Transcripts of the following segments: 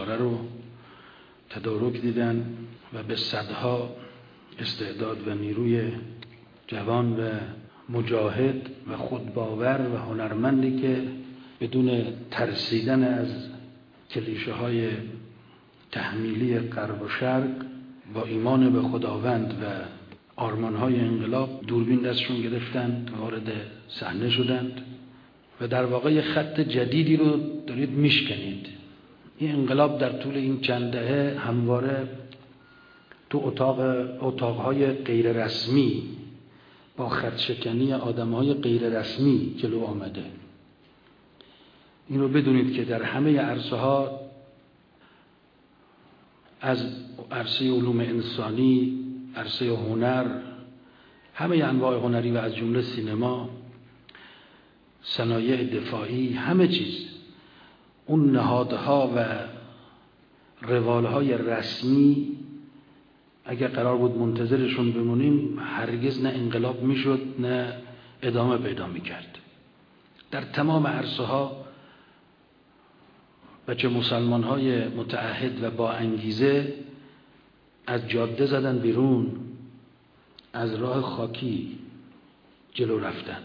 گذشاره رو تدارک دیدن و به صدها استعداد و نیروی جوان و مجاهد و خودباور و هنرمندی که بدون ترسیدن از کلیشه های تحمیلی غرب و شرق با ایمان به خداوند و آرمان های انقلاب دوربین دستشون گرفتند، وارد صحنه شدند و در واقع خط جدیدی رو دارید میشکنید. این انقلاب در طول این چند دهه همواره تو اتاقهای غیر رسمی با خط شکنی آدمهای غیر رسمی جلو آمده. این رو بدونید که در همه عرصه ها، از عرصه علوم انسانی، عرصه هنر، همه انواع هنری و از جمله سینما، صنایع دفاعی، همه چیز، اون نهادها و روالهای رسمی اگر قرار بود منتظرشون بمونیم هرگز نه انقلاب میشد نه ادامه پیدا میکرد. در تمام عرصه ها بچه مسلمان های متعهد و با انگیزه از جاده زدن بیرون، از راه خاکی جلو رفتن.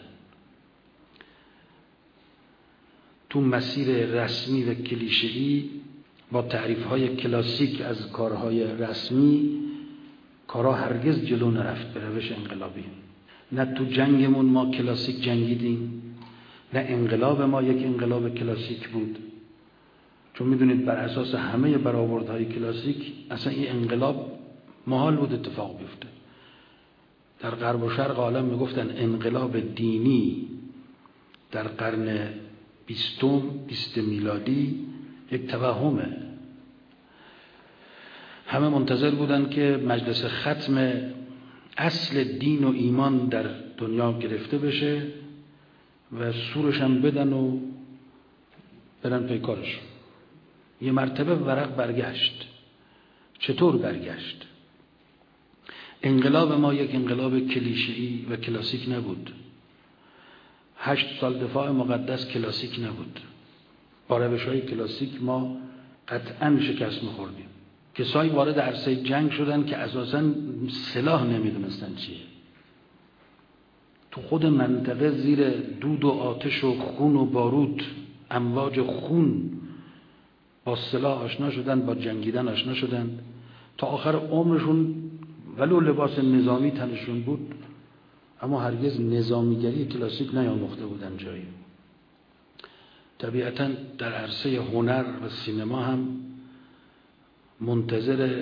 تو مسیر رسمی و کلیشه‌ای با تعریف‌های کلاسیک از کارهای رسمی، کارها هرگز جلو نرفت به روش انقلابی. نه تو جنگمون ما کلاسیک جنگیدیم، نه انقلاب ما یک انقلاب کلاسیک بود. چون میدونید بر اساس همه برآوردهای کلاسیک اصلا این انقلاب محال بود اتفاق بیفته. در غرب و شرق عالم میگفتن انقلاب دینی در قرن 20 میلادی یک توهمه. همه منتظر بودن که مجلس ختم اصل دین و ایمان در دنیا گرفته بشه و سورش هم بدن و برن پیکارشون. یه مرتبه ورق برگشت. چطور برگشت؟ انقلاب ما یک انقلاب کلیشه‌ای و کلاسیک نبود. 8 سال دفاع مقدس کلاسیک نبود. با روش‌های کلاسیک ما قطعاً شکست می‌خوردیم. کسایی وارد عرصه جنگ شدن که اساساً سلاح نمیدونستن چیه. تو خود منطقه زیر دود و آتش و خون و بارود، امواج خون، با سلاح آشنا شدن، با جنگیدن آشنا شدن، تا آخر عمرشون ولو لباس نظامی تنشون بود اما هرگز نظامیگری کلاسیک نیاموخته بودن جایی. طبیعتاً در عرصه هنر و سینما هم منتظر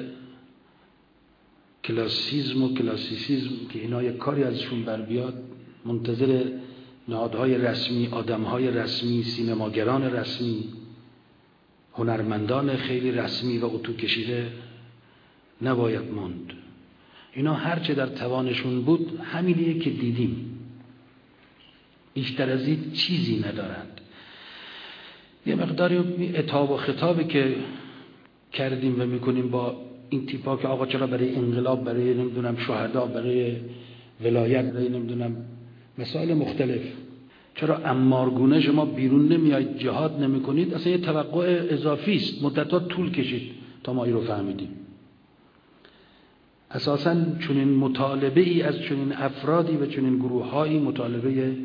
کلاسیسم و کلاسیسیسم که اینا یک کاری ازشون بر بیاد، منتظر نهادهای رسمی، آدمهای رسمی، سینماگران رسمی، هنرمندان خیلی رسمی و اتو کشیده نباید موند. اینا هرچه در توانشون بود همینیه که دیدیم. بیشتر از این چیزی ندارند. یه مقداری عتاب و خطابی که کردیم و میکنیم با این تیپا که آقا چرا برای انقلاب، برای نمیدونم شهدا، برای ولایت، برای نمیدونم مسائل مختلف، چرا امارگونه شما بیرون نمیایید جهاد نمیکنید؟ اصلا یه توقع اضافی است. مدت‌ها طول کشید تا ما این رو فهمیدیم. اساساً چنین مطالبه ای از چنین افرادی و چنین گروه‌هایی مطالبه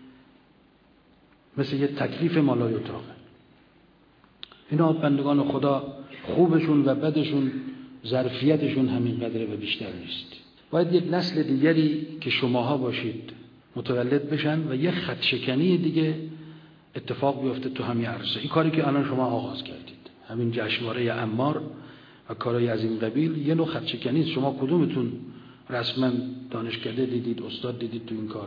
مثل یه تکلیف مالای اتاقه. اینا بندگان خدا خوبشون و بدشون ظرفیتشون همین قدره و بیشتر نیست. باید یک نسل دیگری که شماها باشید متولد بشن و یه خط شکنی دیگه اتفاق بیفته تو همین عرصه. این کاری که الان شما آغاز کردید، همین جشنواره عمار و کارهای از این قبیل، یه نوع خط شکنی است. شما کدومتون رسما دانشکده دیدید، استاد دیدید تو این کار؟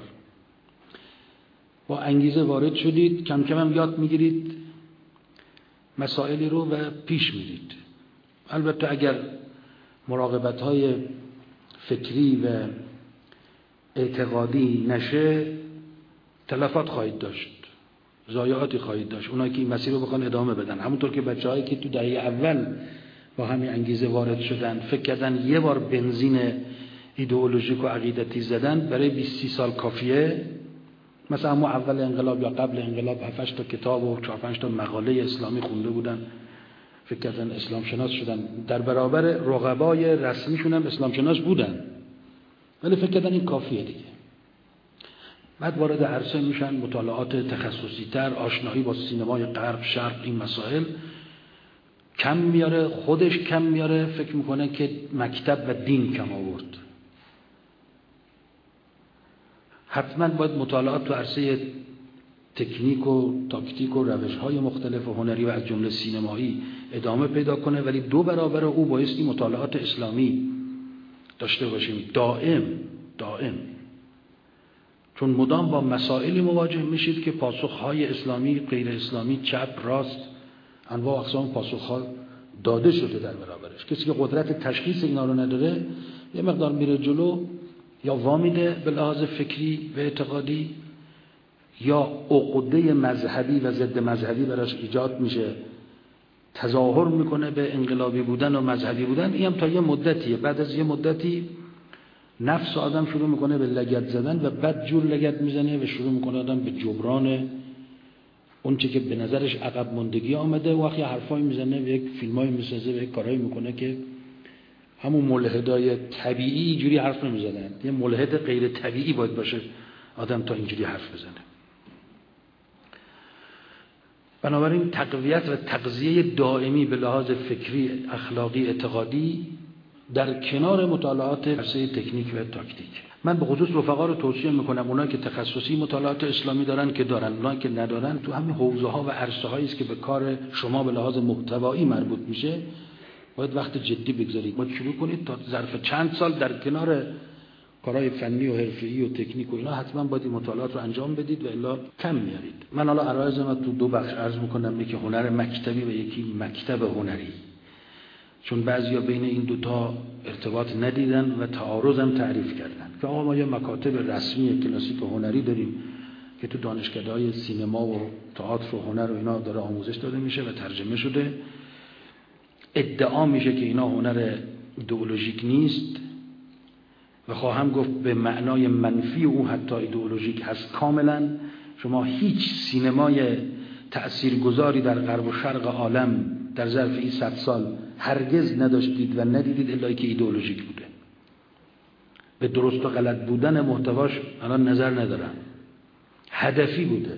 با انگیزه وارد شدید، کم کم هم یاد میگیرید مسائلی رو و پیش میرید. البته اگر مراقبت‌های فکری و اعتقادی نشه تلفات خواهید داشت، ضایعاتی خواهید داشت. اونایی که این مسیر رو بخوان ادامه بدن، همونطور که بچه‌هایی که تو دهه اول با همین انگیزه وارد شدن، فکر کردن یه بار بنزین ایدئولوژیک و عقیدتی زدن برای 20 سال کافیه. مثلا همون اول انقلاب یا قبل انقلاب 7-8 تا کتاب و 4-5 تا مقاله اسلامی خونده بودن، فکر کردن اسلام شناس شدن، در برابر رقبای رسمیشون هم اسلام شناس بودن، ولی فکر کردن این کافیه دیگه. بعد وارد عرصه میشن، مطالعات تخصصی تر، آشنایی با سینمای غرب شرق، این مسائل کم میاره، خودش کم میاره، فکر میکنه که مکتب و دین کم آورد. حتما باید مطالعات تو عرصه تکنیک و تاکتیک و روش‌های مختلف و هنری و از جمله سینمایی ادامه پیدا کنه، ولی 2 برابر او بایستی مطالعات اسلامی داشته باشیم دائم، چون مدام با مسائلی مواجه میشید که پاسخهای اسلامی، غیر اسلامی، چپ، راست، انواع اقسام پاسخها داده شده در برابرش. کسی که قدرت تشخیص اینا رو نداره یه مقدار میره جلو، یا وامیده به لحاظ فکری و اعتقادی، یا عقده مذهبی و ضد مذهبی براش ایجاد میشه، تظاهر میکنه به انقلابی بودن و مذهبی بودن. این هم تا یه مدتیه، بعد از یه مدتی نفس آدم شروع میکنه به لگد زدن و بد جور لگد میزنه و شروع میکنه آدم به جبران اون چه که به نظرش عقب ماندگی آمده، و وقتی حرفایی میزنه و یک فیلمایی میسازه و یک کارهایی میکنه که همون ملحدای طبیعی اینجوری حرف نمیزنن. یه ملحد غیر طبیعی باید باشه آدم تا اینجوری حرف بزنه. بنابراین تقویت و تغذیه دائمی به لحاظ فکری، اخلاقی، اعتقادی در کنار مطالعات عرصه تکنیک و تاکتیک. من به خصوص رفقا رو توصیه میکنم اونایی که تخصصی مطالعات اسلامی دارن که دارن، اونایی که ندارن تو همین حوزه ها و عرصه هایی است که به کار شما به لحاظ محتوایی مربوط میشه باید وقت جدی بگذارید. باید شروع کنید تا ظرف چند سال در کنار کارهای فنی و حرفه‌ای و تکنیک و اینا حتما باید این مطالعات رو انجام بدید و الا کم میارید. من حالا عرایزم تو 2 بخش عرض میکنم، یکی هنر مکتبی و یکی مکتب هنری، چون بعضیا بین این 2 تا ارتباط ندیدن و تعارض هم تعریف کردن که آقا ما یه مکاتب رسمی کلاسیک هنری داریم که تو دانشکده‌های سینما و تئاتر و هنر و اینا داره آموزش داده میشه و ترجمه شده. ادعا میشه که اینا هنر ایدئولوژیک نیست و خواهم گفت به معنای منفی او حتی ایدئولوژیک هست کاملا. شما هیچ سینمای تأثیرگذاری در غرب و شرق عالم در ظرف این 100 سال هرگز نداشتید و ندیدید الا که ایدئولوژیک بوده. به درست و غلط بودن محتواش الان نظر ندارم، هدفی بوده،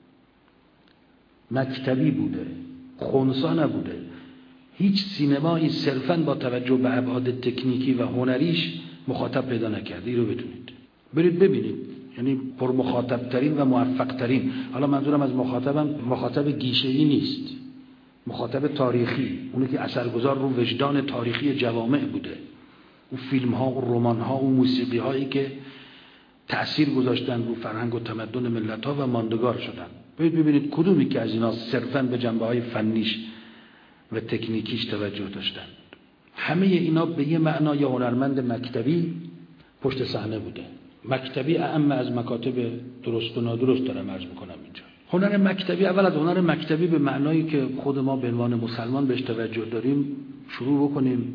مکتبی بوده، خنثی نبوده. هیچ سینمایی صرفاً با توجه به ابعاد تکنیکی و هنریش مخاطب پیدا نکرده. این رو بدونید، برید ببینید، یعنی پر مخاطب ترین و موفق ترین. حالا منظورم از مخاطب گیشه‌ای نیست، مخاطب تاریخی، اونی که اثرگذار رو وجدان تاریخی جوامع بوده، اون فیلم ها و رمان ها و موسیقی هایی که تأثیر گذاشتن رو فرهنگ و تمدن ملت ها و ماندگار شدن. برید ببینید کدومی که از اینا صرفاً به جنبه های فنیش و تکنیکیش توجه داشتن. همه اینا به یه معنای هنرمند مکتبی پشت صحنه بوده. مکتبی اعم از مکاتب درست و نادرست دارم عرض میکنم اینجا. هنر مکتبی، اول از هنر مکتبی به معنایی که خود ما به عنوان مسلمان بهش توجه داریم شروع بکنیم.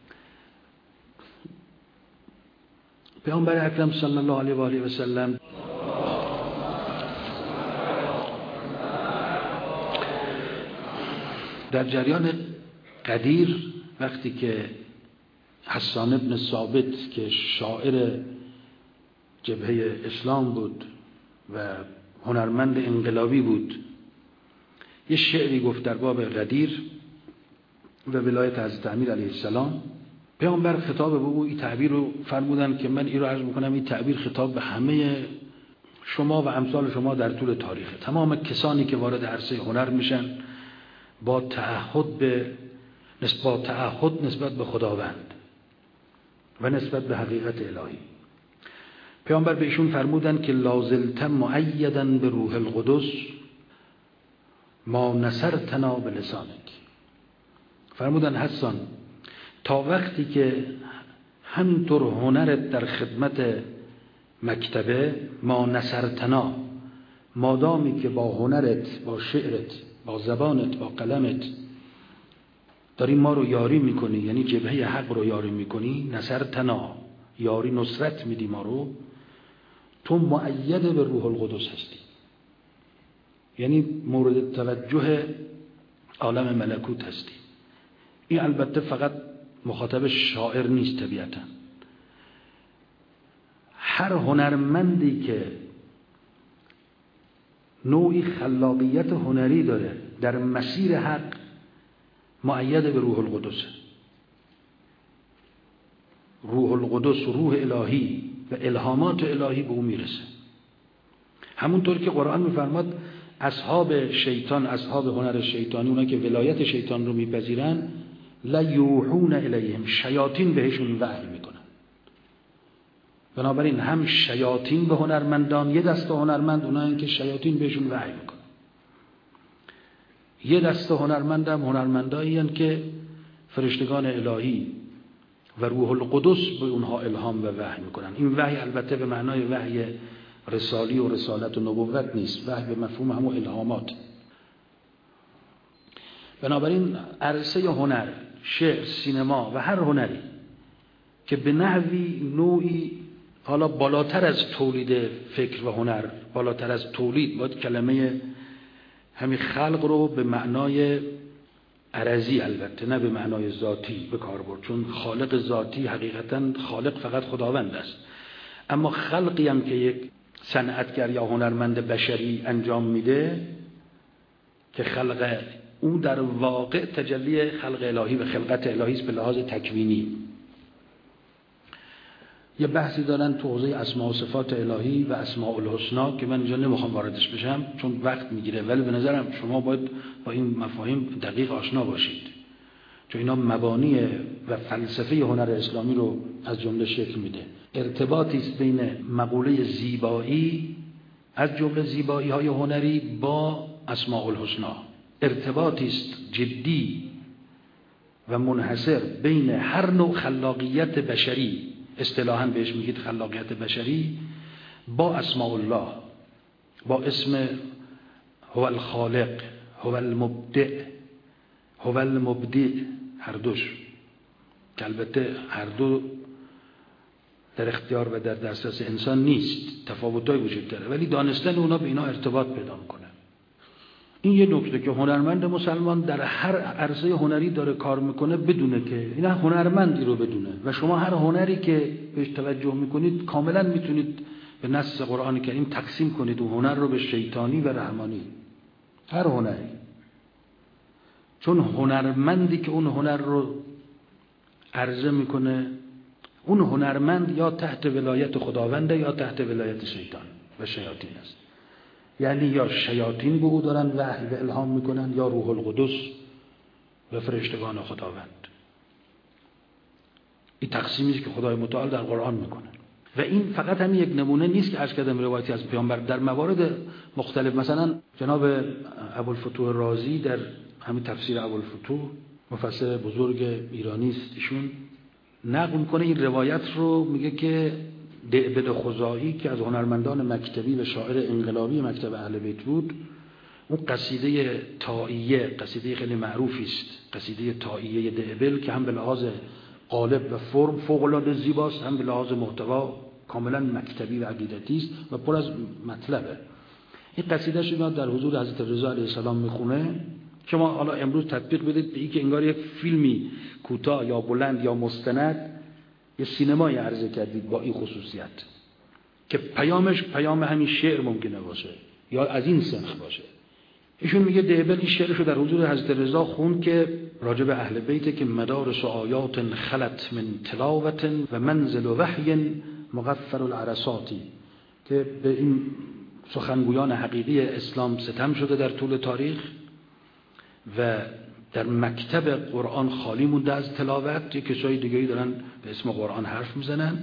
پیامبر اکرم صلی الله علیه و آله و سلم در جریان قدیر وقتی که حسان ابن ثابت که شاعر جبهه اسلام بود و هنرمند انقلابی بود یه شعری گفت در باب قدیر و ولایت حضرت امیر علیه السلام، پیامبر خطاب به او این تعبیر رو فرمودن که من این رو عرض میکنم، این تعبیر خطاب به همه شما و امثال شما در طول تاریخ، تمام کسانی که وارد عرصه هنر میشن با تعهد نسبت به خداوند و نسبت به حقیقت الهی. پیامبر به ایشون فرمودن که لازلت مؤیدا به روح القدس ما نصرتنا بلسانک. فرمودن حسان تا وقتی که همینطور هنرت در خدمت مکتبه، ما نصرتنا، مادامی که با هنرت، با شعرت، با زبانت، با قلمت داری ما رو یاری میکنی، یعنی جبهه حق رو یاری میکنی، نصرتنا، یاری نصرت میدی ما رو، تو مؤید به روح القدس هستی، یعنی مورد توجه عالم ملکوت هستی. این البته فقط مخاطب شاعر نیست، طبیعتا هر هنرمندی که نوعی خلاقیت هنری داره در مسیر حق مؤید به روح القدس. روح القدس و روح الهی و الهامات الهی به او میرسه. همونطور که قرآن میفرماد اصحاب شیطان، اصحاب هنر شیطانی، اونا که ولایت شیطان رو میپذیرن، لا یوحون الیهم، شیاطین بهشون وحی میکنن. بنابراین هم شیاطین به هنرمندان، یه دسته هنرمند اونایی که شیاطین بهشون وحی میکنن، یه دسته هنرمند هم هنرمندایی هستند که فرشتگان الهی و روح القدس به اونها الهام و وحی میکنن. این وحی البته به معنای وحی رسالی و رسالت و نبوت نیست، وحی به مفهوم همون الهامات. بنابراین عرصه هنر، شعر، سینما و هر هنری که به نحوی نوعی حالا بالاتر از تولید فکر و هنر، بالاتر از تولید، باید کلمه همین خلق رو به معنای عرضی، البته نه به معنای ذاتی به کار برد، چون خالق ذاتی حقیقتا خالق فقط خداوند است. اما خلقی هم که یک صنعتگر یا هنرمند بشری انجام میده که خلق او در واقع تجلی خلق الهی و خلقت الهی است به لحاظ تکوینی. یه بحثی دارن تو حوزه اسماء و صفات الهی و اسماء الحسنا که من اینجا نمیخوام واردش بشم چون وقت میگیره، ولی به نظرم شما باید با این مفاهیم دقیق آشنا باشید، چون اینا مبانی و فلسفه هنر اسلامی رو از جمله شکل میده. ارتباطی است بین مقوله زیبایی از جمله زیبایی های هنری با اسماء الحسنا، ارتباطی است جدی و منحصر بین هر نوع خلاقیت بشری، اصطلاحاً بهش میگید خلاقیت بشری، با اسماء الله، با اسم هو الخالق، هو المبدع، هو المبدع، هر دوش که البته هر دو در اختیار و در دسترس انسان نیست، تفاوت‌هایی وجود داره، ولی دانستن اونا به اینا ارتباط پیدا میکنه. این یه نکته که هنرمند مسلمان در هر عرصه هنری داره کار میکنه بدونه که اینا هنرمندی رو بدونه و شما هر هنری که بهش توجه میکنید کاملا میتونید به نص قرآن کریم تقسیم کنید اون هنر رو به شیطانی و رحمانی، هر هنری. چون هنرمندی که اون هنر رو عرضه میکنه، اون هنرمند یا تحت ولایت خداونده یا تحت ولایت شیطان و شیاطین است. یعنی یا شیاطین به او دارن وحی و الهام میکنن یا روح القدس و فرشتگان خداوند. این تقسیمی که خدای متعال در قرآن میکنه و این فقط همین یک نمونه نیست که عرض کردم روایتی از پیامبر، در موارد مختلف. مثلا جناب ابوالفتوح رازی در همین تفسیر ابوالفتوح، مفسر بزرگ ایرانی است، ایشون نقل میکنه این روایت رو، میگه که دعبد خزاعی که از هنرمندان مکتبی و شاعر انقلابی مکتب اهل بیت بود، اون قصیده طائیه، قصیده خیلی معروفی است، قصیده طائیه دعبل که هم به لحاظ قالب و فرم فوق العاده زیباست، هم به لحاظ محتوا کاملا مکتبی و عقیدتی است و پر از مطلبه. این قصیده‌اش رو در حضور حضرت رضا علیه السلام میخونه. شما حالا امروز تطبیق بدید به این که انگار یک فیلمی کوتاه یا بلند یا مستند، یه سینمایی عرضه کردید با این خصوصیت که پیامش پیام همین شعر ممکنه باشه یا از این سنخ باشه. ایشون میگه دعبل این شعرشو در حضور حضرت رضا خوند که راجب اهل بیت که مدارس و آیات خلت من تلاوت و منزل و وحی مغفر العرصاتی، که به این سخنگویان حقیقی اسلام ستم شده در طول تاریخ و در مکتب قرآن خالی مونده از تلاوت، یک کسای دیگه‌ای دارن به اسم قرآن حرف میزنن.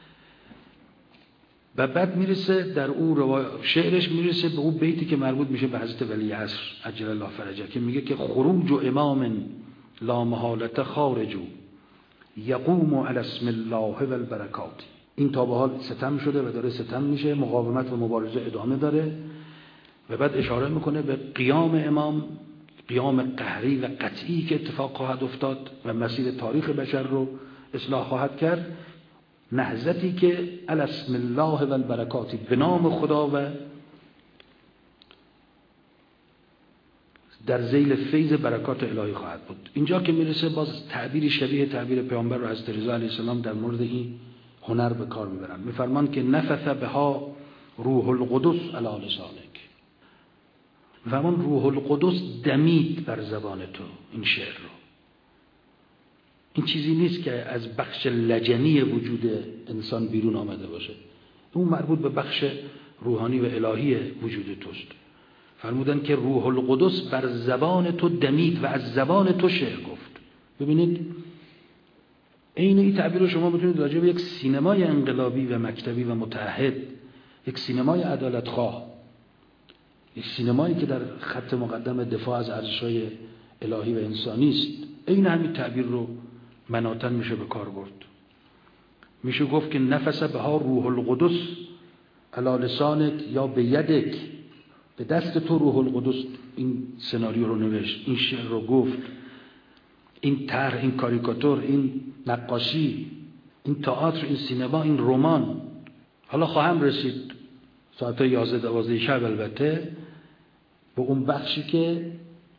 و بعد میرسه در اون شعرش میرسه به اون بیتی که مربوط میشه به حضرت ولی عصر عجل الله فرجه که میگه که خروج امام لا محالة خارج یقوم علی اسم الله و البرکات. این تا به حال ستم شده و داره ستم میشه، مقاومت و مبارزه ادامه داره و بعد اشاره میکنه به قیام امام، قیام قهری و قطعی که اتفاق خواهد افتاد و مسیر تاریخ بشر رو اصلاح خواهد کرد، نهضتی که علی اسم الله و البرکاتی، به نام خدا و در ذیل فیض برکات الهی خواهد بود. اینجا که میرسه باز تعبیری شبیه تعبیر پیامبر رو حضرت رضا علیه السلام در مورد این هنر به کار میبرن. میفرمان که نفث بها روح القدس علی لسانک. میفرمان روح القدس دمید بر زبان تو این شعر رو. این چیزی نیست که از بخش لجنی وجود انسان بیرون آمده باشه، اون مربوط به بخش روحانی و الهی وجود توست. فرمودن که روح القدس بر زبان تو دمید و از زبان تو شعر گفت. ببینید این تعبیر رو شما میتونید راجع به یک سینمای انقلابی و مکتبی و متعهد، یک سینمای عدالتخواه، یک سینمایی که در خط مقدم دفاع از ارزش‌های الهی و انسانی است، این همین تعبیر رو مناطن میشه به کار برد. میشه گفت که نفس بها روح القدس علی لسانک یا به یدک، به دست تو روح القدس این سناریو رو نوشت، این شعر رو گفت، این طرح، این کاریکاتور، این نقاشی، این تئاتر، این سینما، این رمان. حالا خواهم رسید ساعت 11-12 شب البته به اون بخشی که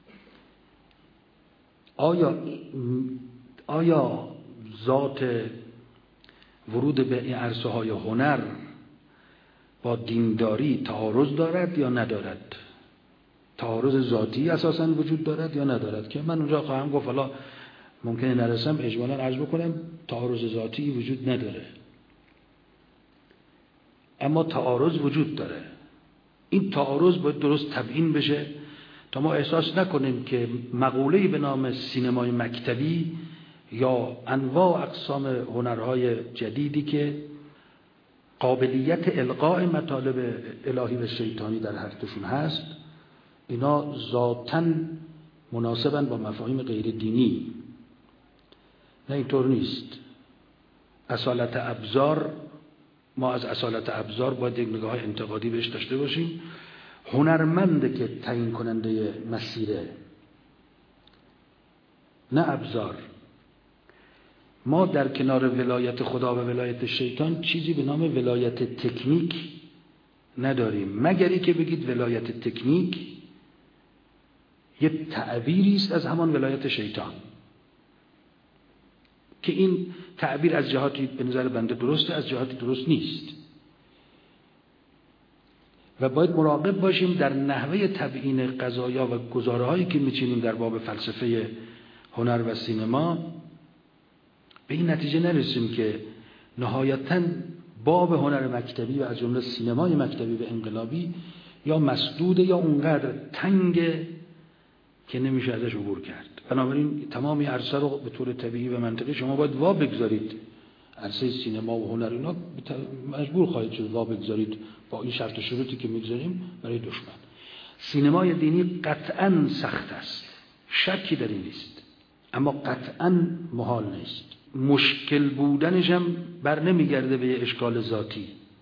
آیا ذات ورود به این عرصه های هنر با دینداری تعارض دارد یا ندارد؟ تعارض ذاتی اساساً وجود دارد یا ندارد؟ که من اونجا خواهم گفت، حالا ممکنه نرسم اجمالاً عرض بکنم تعارض ذاتی وجود نداره، اما تعارض وجود داره. این تعارض باید درست تبیین بشه تا ما احساس نکنیم که مقوله‌ای به نام سینمای مکتبی یا انواع اقسام هنرهای جدیدی که قابلیت القاء مطالب الهی و شیطانی در هر توشون هست، اینا ذاتاً مناسباً با مفاهیم غیر دینی. نه، اینطور نیست. اصالت ابزار، ما از اصالت ابزار باید یک نگاه انتقادی بهش داشته باشیم. هنرمنده که تعیین کننده مسیره، نه ابزار. ما در کنار ولایت خدا و ولایت شیطان چیزی به نام ولایت تکنیک نداریم، مگری که بگید ولایت تکنیک یه تعبیری است از همان ولایت شیطان، که این تعبیر از جهاتی به نظر بنده درسته، از جهاتی درست نیست و باید مراقب باشیم در نحوه تبیین قضایا و گزارهایی که میچینیم در باب فلسفه هنر و سینما، به این نتیجه نرسیم که نهایتاً باب هنر مکتبی و از جمله سینمای مکتبی و انقلابی یا مسدود یا اونقدر تنگه که نمیشه ازش عبور کرد. بنابراین تمامی عرصه رو به طور طبیعی و منطقی شما باید وا بگذارید. عرصه سینما و هنر اینا مجبور خواهید شد وا بگذارید با این شرط و شروطی که میگذاریم برای دشمن. سینمای دینی قطعاً سخت است، شکی در این نیست، اما قطعاً محال نیست. مشکل بودنش هم بر نمیگرده به یک اشکال ذاتی،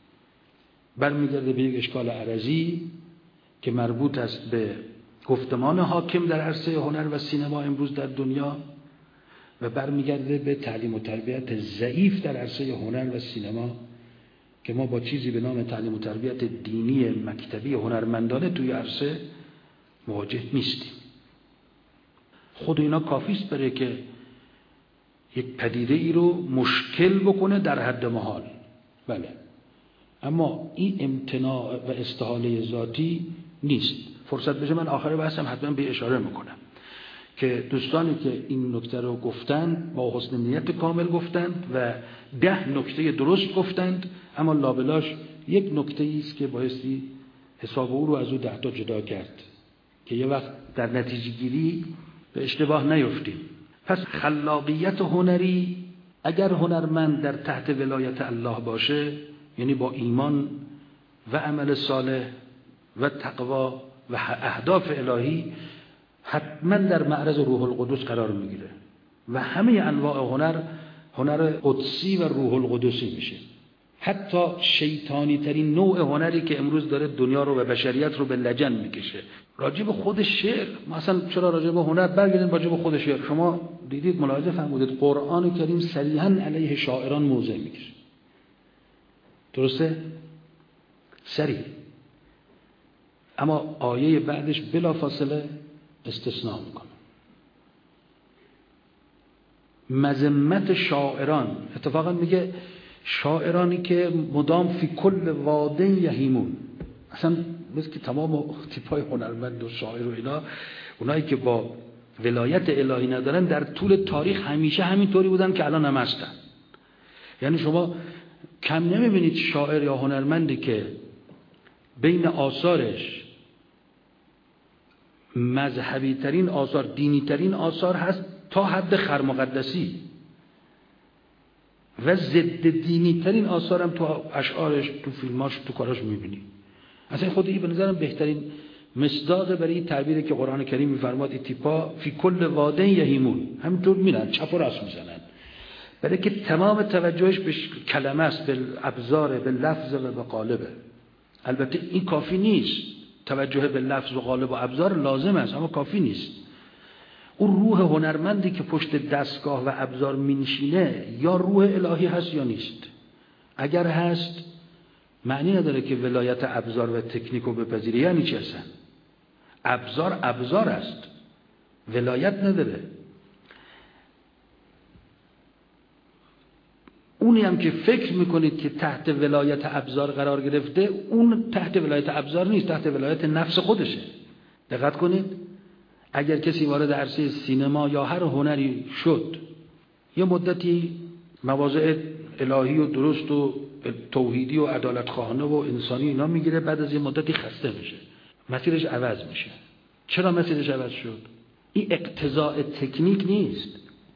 بر میگرده به یک اشکال عرضی که مربوط است به گفتمان حاکم در عرصه هنر و سینما امروز در دنیا و برمیگرده به تعلیم و تربیت ضعیف در عرصه هنر و سینما که ما با چیزی به نام تعلیم و تربیت دینی مکتبی هنرمندانه توی عرصه مواجه نیستیم. خود اینا کافیست برای که یک پدیده ای رو مشکل بکنه در حد محال، بله، اما این امتناع و استحاله ذاتی نیست. فرصت بشه من آخر بحثم حتما به اشاره میکنم که دوستانی که این نکته رو گفتند با حسن نیت کامل گفتند و 10 نکته درست گفتند، اما لابلاش یک نکته است که بایستی حساب او رو از او 10 تا جدا کرد که یه وقت در نتیجه گیری به اشتباه نیفتیم. پس خلاقیت هنری اگر هنرمند در تحت ولایت الله باشه، یعنی با ایمان و عمل صالح و تقوا و اهداف الهی، حتما در معرض روح القدس قرار میگیره و همه انواع هنر قدسی و روح القدسی میشه. حتی شیطانی ترین نوع هنری که امروز داره دنیا رو و بشریت رو به لجن میکشه، راجب خود شعر. مثلا چرا راجب هنر برگردیم راجب خود شعر؟ شما دیدید، ملاحظه فرمودید قرآن کریم صریحاً علیه شاعران موضع میگیره، درسته؟ صریح. اما آیه بعدش بلا فاصله استثناء میکنه. مذمت شاعران، اتفاقا میگه شاعرانی که مدام فی کل وادin یهیمون، اصلا مثل که تمام تیپای هنرمند و شاعر و اینا، اونایی که با ولایت الهی ندارن در طول تاریخ همیشه همینطوری بودن که الان هم هستن. یعنی شما کم نمیبینید شاعر یا هنرمندی که بین آثارش مذهبی ترین آثار، دینی ترین آثار هست تا حد خرمقدسی و ضد دینی ترین آثار هم تو اشعارش، تو فیلماش، تو کاراش میبینی. اصلا خود این به نظرم بهترین مصداق برای این تعبیری که قرآن کریم میفرماد این تیپا فی کل وادin یهیمون، همینطور میرن چپ و راست میزنن، برای که تمام توجهش به کلمه است، به ابزار، به لفظ و به قالبه. البته این کافی نیست، توجه به لفظ و قالب و ابزار لازم است اما کافی نیست. اون روح هنرمندی که پشت دستگاه و ابزار مینشینه یا روح الهی هست یا نیست. اگر هست معنی نداره که ولایت ابزار و تکنیک رو بپذیری. یعنی چی هستن؟ ابزار است، ولایت نداره. اونی هم که فکر میکنید که تحت ولایت ابزار قرار گرفته، اون تحت ولایت ابزار نیست، تحت ولایت نفس خودشه. دقت کنید، اگر کسی وارد عرصه سینما یا هر هنری شد، یه مدتی مواضع الهی و درست و توحیدی و عدالت خواهانه و انسانی اینا میگیره، بعد از یه مدتی خسته میشه، مسیرش عوض میشه. چرا مسیرش عوض شد؟ این اقتضاء تکنیک نیست،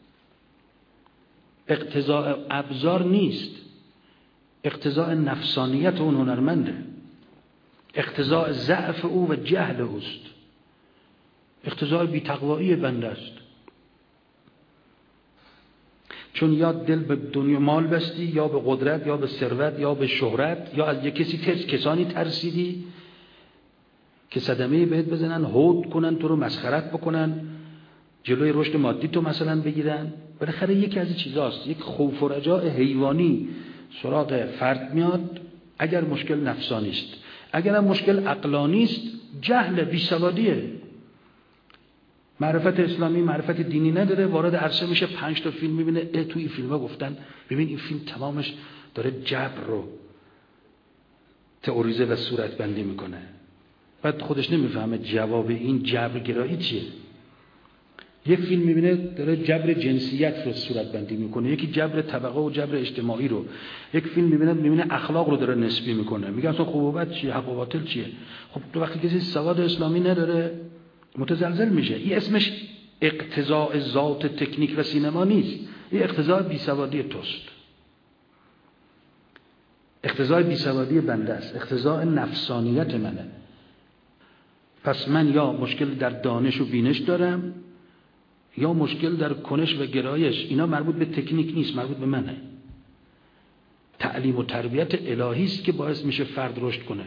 اقتضاء ابزار نیست، اقتضاء نفسانیت اون هنرمنده، اقتضاء ضعف او و جهل اوست، اقتضاء بی‌تقوایی بنده است. چون یا دل به دنیا مال بستی، یا به قدرت، یا به ثروت، یا به شهرت، یا از یک کسانی ترسیدی که صدمه بهت بزنن، هود کنن، تو رو مسخرت بکنن، جلوی رشد مادی تو مثلا بگیرن. بالاخره یکی از این چیزاست، یک خوف و رجاء حیوانی سراغ فرد میاد اگر مشکل نفسانی است. اگر هم مشکل عقلانی است، جهل، بیسوادیه، معرفت اسلامی، معرفت دینی نداره، وارد عرصه میشه، 5 تا فیلم میبینه، توی این فیلم‌ها گفتن ببین این فیلم تمامش داره جبر رو تئوریزه و صورت بندی میکنه، بعد خودش نمیفهمه جواب این جبرگرایی چیه. یک فیلم میبینه داره جبر جنسیت رو صورت بندی میکنه، یکی جبر طبقه و جبر اجتماعی رو، یک فیلم میبینه اخلاق رو داره نسبی میکنه، میگه اصلا خوب و بد چیه، حق و باطل چیه. خب تو وقتی کسی سواد اسلامی نداره متزلزل میشه. این اسمش اقتضاء ذات تکنیک و سینما نیست، این اقتضاء بیسوادی توست، اقتضاء بیسوادی بنده است، اقتضاء نفسانیت منه. پس من یا مشکل در دانش و بینش دارم یا مشکل در کنش و گرایش. اینا مربوط به تکنیک نیست، مربوط به منه. تعلیم و تربیت الهی است که باعث میشه فرد رشد کنه.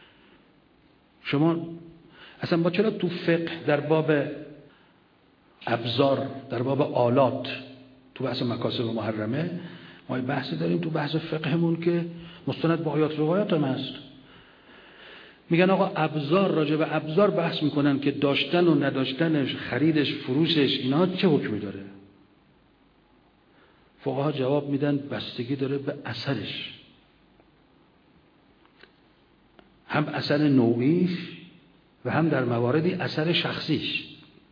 شما اصلا با چرا تو فقه در باب ابزار، در باب آلات، تو بحث مکاسب و محرمه ما بحثی داریم، تو بحث فقهمون که مستند به آیات روایات هم هست، میگن آقا ابزار، راجع به ابزار بحث میکنن که داشتن و نداشتنش، خریدش، فروشش، اینا چه حکمی داره. فقها جواب میدن بستگی داره به اثرش، هم اثر نوعیش و هم در مواردی اثر شخصیش.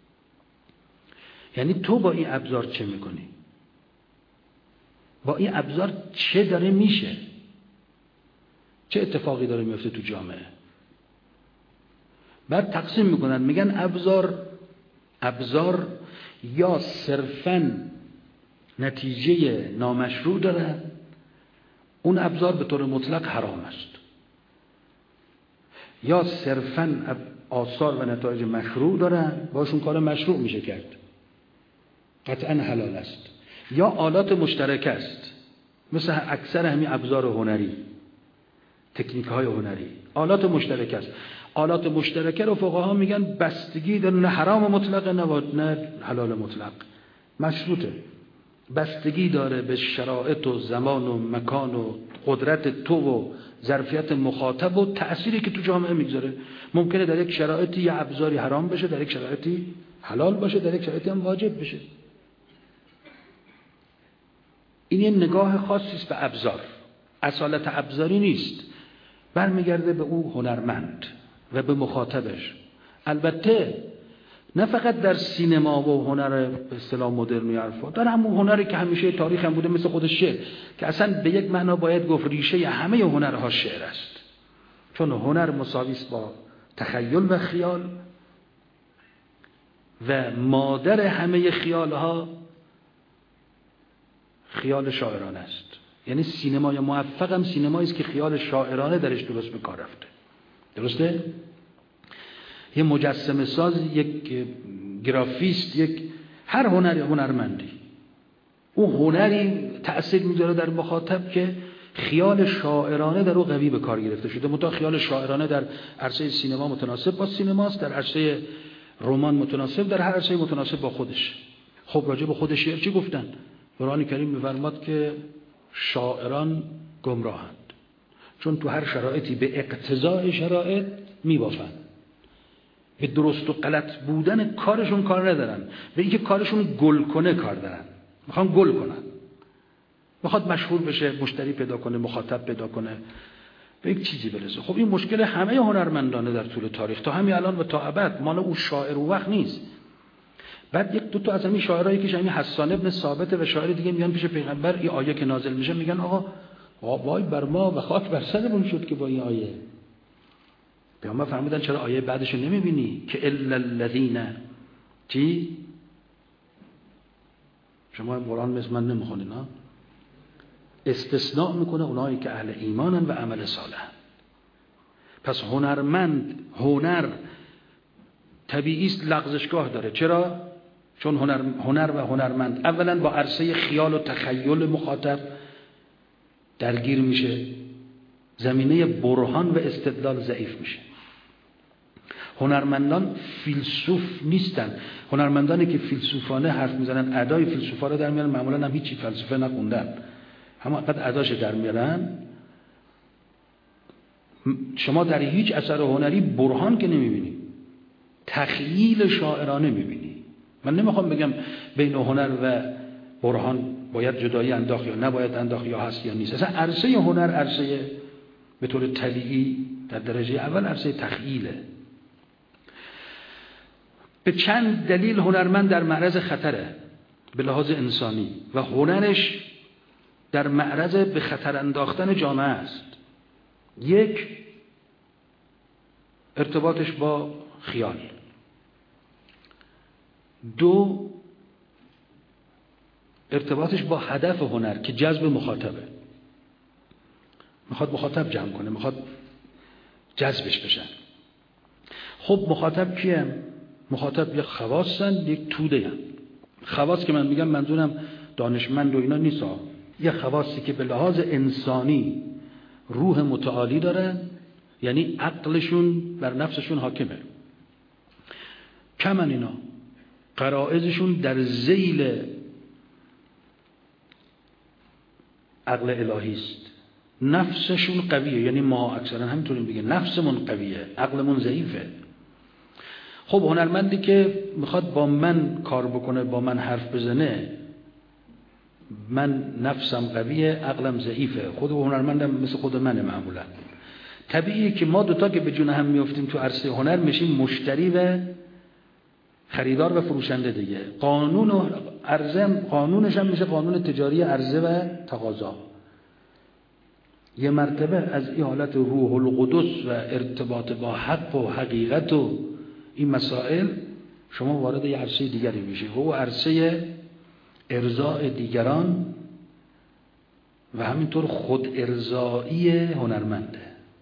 یعنی تو با این ابزار چه میکنی، با این ابزار چه داره میشه، چه اتفاقی داره میفته تو جامعه. بعد تقسیم میکنن، میگن ابزار یا صرفاً نتیجه نامشروع داره، اون ابزار به طور مطلق حرام است، یا صرفاً آثار و نتایج مشروع دارن، باشون کار مشروع میشه کرد، قطعاً حلال است، یا آلات مشترک است، مثل اکثر همین ابزار هنری، تکنیک های هنری آلات مشترک است. آلات مشترکه رو فقها میگن بستگی داره، نه حرام مطلق نه حلال مطلق، مشروطه. بستگی داره به شرایط و زمان و مکان و قدرت تو و ظرفیت مخاطب و تأثیری که تو جامعه میگذاره. ممکنه در یک شرایطی یه ابزاری حرام بشه، در یک شرایطی حلال باشه، در یک شرایطی هم واجب بشه. این یه نگاه خاصی است به ابزار، اصالت ابزاری نیست، برمیگرده به او هنرمند و به مخاطبش. البته نه فقط در سینما و هنر به اصطلاح مدرن و حرفا، در همون هنری که همیشه تاریخ هم بوده، مثل خود شعر که اصلا به یک معنا باید گفت ریشه همه هنرها شعر است، چون هنر مساوی است با تخیل و خیال و مادر همه خیالها خیال شاعرانه است. یعنی سینمای موفق هم سینمایی است که خیال شاعرانه درش درست به کار رفته. درسته؟ یه مجسمه ساز، یک گرافیست، یک هر هنرمندی، او هنری تأثیر میذاره در مخاطب که خیال شاعرانه در او قوی به کار گرفته شده. متا خیال شاعرانه در عرصه سینما متناسب با سینماست، در عرصه رمان متناسب، در هر عرصه متناسب با خودش. خب راجع به خود شعر چی گفتن؟ قرآن کریم می‌فرماد که شاعران گمراهند، چون تو هر شرایطی به اقتضاء شرایط میبافند، به درست و غلط بودن کارشون کار ندارن، به اینکه کارشون گل کنه کار دارن. میخوان گل کنن، میخواد مشهور بشه، مشتری پیدا کنه، مخاطب پیدا کنه، به یک چیزی برسه. خب این مشکل همه هنرمندانه در طول تاریخ تا همین الان و تا ابد، مال اون شاعر و وقت نیست. بعد یک دو تا از همین شاعرایی که همین حسان ابن ثابت و شاعر دیگه میان پیش پیغمبر، این آیه که نازل میشه میگن آقا وای بر ما و خاک بر سرمون شد که با این آیه. پیامبر فرمودن چرا آیه بعدش رو نمیبینی که الا الذین چی؟ شما قرآن مثل من نمیخونین ها؟ استثناء میکنه اونایی که اهل ایمانن و عمل صالح. پس هنرمند، هنر طبیعی است لغزشگاه داره. چرا؟ چون هنر و هنرمند اولا با عرصه خیال و تخیل مخاطب درگیر میشه، زمینه برهان و استدلال ضعیف میشه. هنرمندان فیلسوف نیستن. هنرمندانی که فیلسوفانه حرف میزنن، ادای فیلسوفا رو در میارن، معمولا هم هیچی فلسفه نخوندن، اما فقط اداش در میارن. شما در هیچ اثر هنری برهان که نمیبینی، تخیل شاعرانه میبینی. من نمیخوام بگم بین هنر و برهان باید جدایی انداخت یا نباید انداخت، یا هست یا نیست. اصلا عرصه هنر عرصه به طور طبیعی در درجه اول عرصه تخیله. به چند دلیل هنرمند در معرض خطره به لحاظ انسانی و هنرش در معرض به خطر انداختن جامعه است. یک، ارتباطش با خیال. دو، ارتباطش با هدف هنر که جذب مخاطبه. میخواد مخاطب جمع کنه، میخواد جذبش بشن. خب مخاطب کیه؟ مخاطب یک خواصن، یک توده هم. خواص که من میگم منظورم دانشمند و اینا نیست، یک خواصی که به لحاظ انسانی روح متعالی دارن، یعنی عقلشون بر نفسشون حاکمه. کمن اینا غرایزشون در ذیل عقل الهی است. نفسشون قویه، یعنی ما اکثرا همینطوریم دیگه، نفسمون قویه، عقلمون ضعیفه. خب هنرمندی که میخواد با من کار بکنه، با من حرف بزنه، من نفسم قویه، عقلم ضعیفه. خود هنرمندم مثل خود منه معمولا. طبیعیه که ما دوتا که به جون هم میافتیم تو عرصه هنر میشیم مشتری و خریدار و فروشنده دیگه. قانون و عرضه، قانونش هم میشه قانون تجاری عرضه و تقاضا. یه مرتبه از این حالت روح القدس و ارتباط با حق و حقیقت و این مسائل شما وارد یه عرصه دیگری میشی، و عرصه ارضاء دیگران و همینطور خود ارضایی هنرمنده.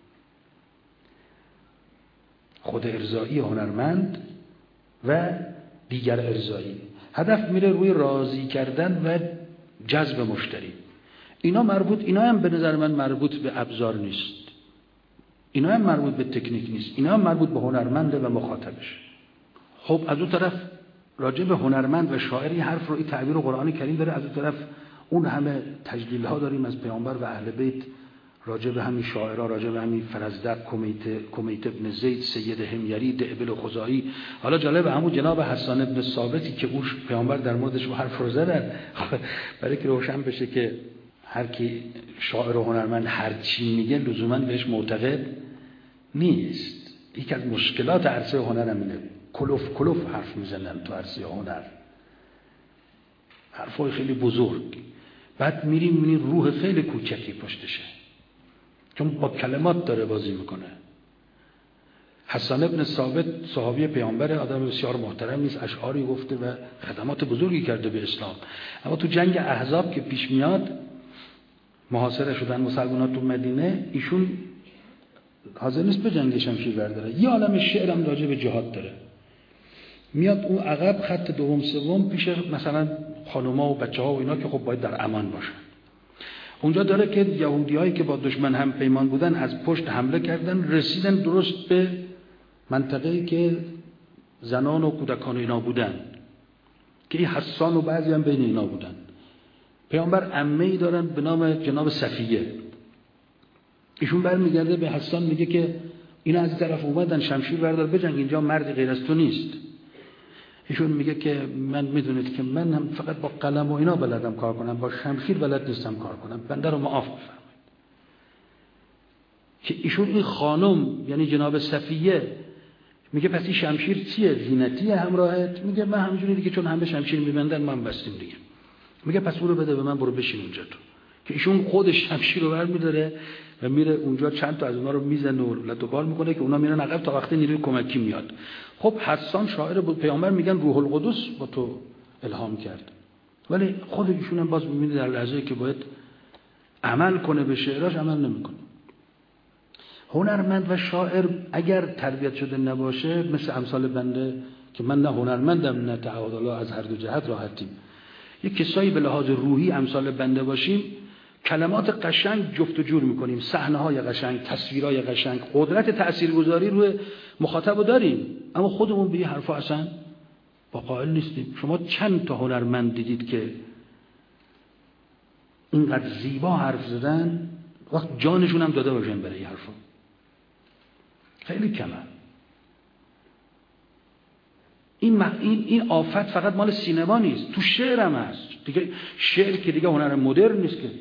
خود ارضایی هنرمند و دیگر ارضایی. هدف میره روی راضی کردن و جذب مشتری. اینا هم به نظر من مربوط به ابزار نیست، اینا هم مربوط به تکنیک نیست، اینا هم مربوط به هنرمنده و مخاطبش. خب از اون طرف راجع به هنرمند و شاعری حرف رو این تعبیر قرآن کریم داره، از اون طرف اون همه تجلیل ها داریم از پیامبر و اهل بیت راجع به همین شاعرها، راجع به همین فرزدق، کمیت ابن زید، سید حمیری، دعبل خزاعی. حالا جالب همون جناب حسان ابن ثابتی که اون پیامبر در موردش حرف رو زدن برای که روشن بشه که هر کی شاعر و هنرمند هر چی میگه لزوما بهش معتقد نیست. یکی از مشکلات عرصه هنر همینه، کلوف حرف میزنن تو عرصه هنر، حرفای خیلی بزرگ، بعد میریم میبینیم روح خیلی کوچکی پشتشه، چون با کلمات داره بازی میکنه. حسان ابن ثابت صحابی پیامبر، آدم بسیار محترم نیست، اشعاری گفته و خدمات بزرگی کرده به اسلام، اما تو جنگ احزاب که پیش میاد محاصره شدن مسلمانان تو مدینه، ایشون حاضر نیست به جنگ شمشیر برداره، یه عالم شعر هم راجع به جهاد داره، میاد اون عقب خط دوم سوم پیش مثلا خانوما و بچه‌ها و اینا که خب باید در امان باشن. اونجا داره که یهودیایی که با دشمن هم پیمان بودن از پشت حمله کردن، رسیدن درست به منطقه‌ای که زنان و کودکان اینا بودن که این حسان و بعضی هم بین اینا بودن. پیامبر عمه‌ای دارن به نام جناب صفیه، ایشون برمیگرده به حسان میگه که اینا از این طرف اومدن شمشیر بردار بجنگ، اینجا مردی غیر از تو نیست. ایشون میگه که من میدونید که من هم فقط با قلم و اینا بلدم کار کنم، با شمشیر بلد نیستم کار کنم، بنده رو معاف بفرمایید. که ایشون این خانم یعنی جناب صفیه میگه پس این شمشیر چیه؟ زینتیه همراهت؟ میگه من همینجوری دیگه، چون همه شمشیر میبندن من بستیم دیگه. میگه پس اون رو بده به من، برو بشین اونجا تو. که ایشون خودش شمشیر رو برمی‌داره و میره اونجا چند تا از اونها رو میزنه و لتوبال میکنه که اونا میرن عقب تا وقتی نیروی کمکی میاد. خب حسان شاعر بود، پیامبر میگن روح القدس با تو الهام کرد، ولی خود ایشون هم باز میبینه در لحظه‌ای که باید عمل کنه به شعراش عمل نمیکنه. هنرمند و شاعر اگر تربیت شده نباشه، مثل امثال بنده که من نه هنرمندم نه تعالی از هر دو جهت راحتیم، یک کسایی به لحاظ روحی امثال بنده باشیم، کلمات قشنگ جفت و جور میکنیم، صحنه‌های قشنگ، تصویرهای قشنگ، قدرت تاثیرگذاری روی مخاطب رو داریم، اما خودمون به این حرفا اصلا با قائل نیستیم. شما چند تا هنرمند دیدید که اینقدر زیبا حرف زدن وقت جانشون هم داده باشن برای این حرفا؟ خیلی کمه. این آفت فقط مال سینما نیست، تو شعر هم هست دیگه. شعر که دیگه هنر مدرن نیست که،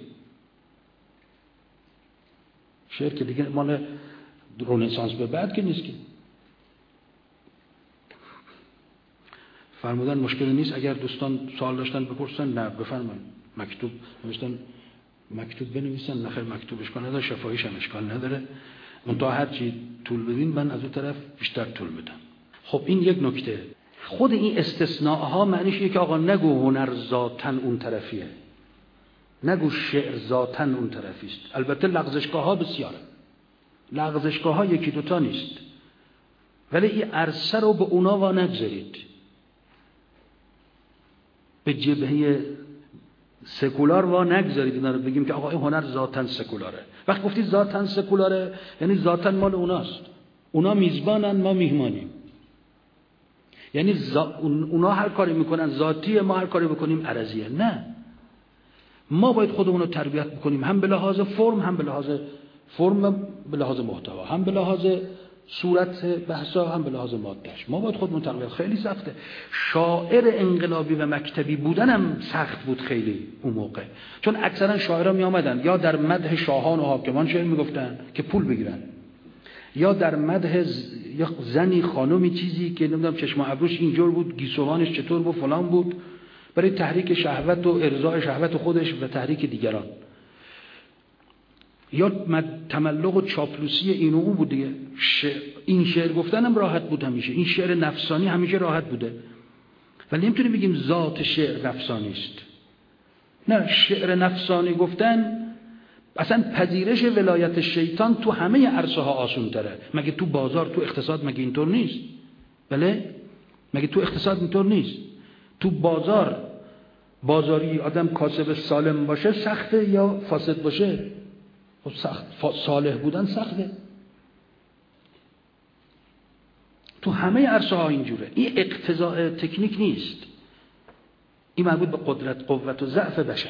شعر که دیگه مال رنسانس به بعد که نیست که. فرمودن مشکلی نیست اگر دوستان سوال داشتن بپرسن. نه بفرمایید. مکتوب نوشتن، مکتوب بنویسن، نخیر مکتوبش کنه نداره، شفاهیش هم اشکال نداره، منتها هر چی طول بدین من از اون طرف بیشتر طول بدم. خب این یک نکته. خود این استثناءها معنیش اینه که آقا نگو هنر ذاتن اون طرفیه، نگو شعر ذاتن اون طرفیست. البته لغزشگاه ها بسیاره، لغزشگاه ها یکی دوتا نیست، ولی این عرصه رو به اونا وا نگذارید، به جبهه سکولار وا نگذارید اینا رو بگیم که آقا این هنر ذاتن سکولاره. وقتی گفتی ذاتن سکولاره یعنی ذاتن مال اوناست، اونا میزبانن ما میهمانیم، یعنی اونا هر کاری میکنن ذاتیه، ما هر کاری بکنیم عرضیه. نه، ما باید خودمون رو تربیت بکنیم، هم به لحاظ فرم، هم به لحاظ به لحاظ محتوا، هم به لحاظ صورت بحثا، هم به لحاظ مادهش. ما باید خودمون تربیت. خیلی سخته. شاعر انقلابی و مکتبی بودن هم سخت بود خیلی اون موقع، چون اکثرا شاعرها می آمدن یا در مدح شاهان و حاکمان شعر میگفتن که پول بگیرن، یا در مدح یا زنی خانمی چیزی که نمیدونم چشم و ابروش اینجور بود، گیسوانش چطور بود، فلان بود، برای تحریک شهوت و ارضاء شهوت خودش و تحریک دیگران. یا تملق و چاپلوسی این و اون بود دیگه. این شعر گفتن هم راحت بود همیشه، این شعر نفسانی همیشه راحت بوده، ولی نمیتونیم بگیم ذات شعر نفسانی است. نه، شعر نفسانی گفتن اصلا پذیرش ولایت شیطان تو همه عرصه ها آسون تره. مگه تو بازار، تو اقتصاد مگه اینطور نیست؟ بله، مگه تو اقتصاد اینطور نیست؟ تو بازاری آدم کاسب سالم باشه سخته یا فاسد باشه؟ صالح بودن سخته. تو همه عرصه ها اینجوره. این اقتضاء تکنیک نیست، این مربوط به قدرت، قوت و ضعف بشره.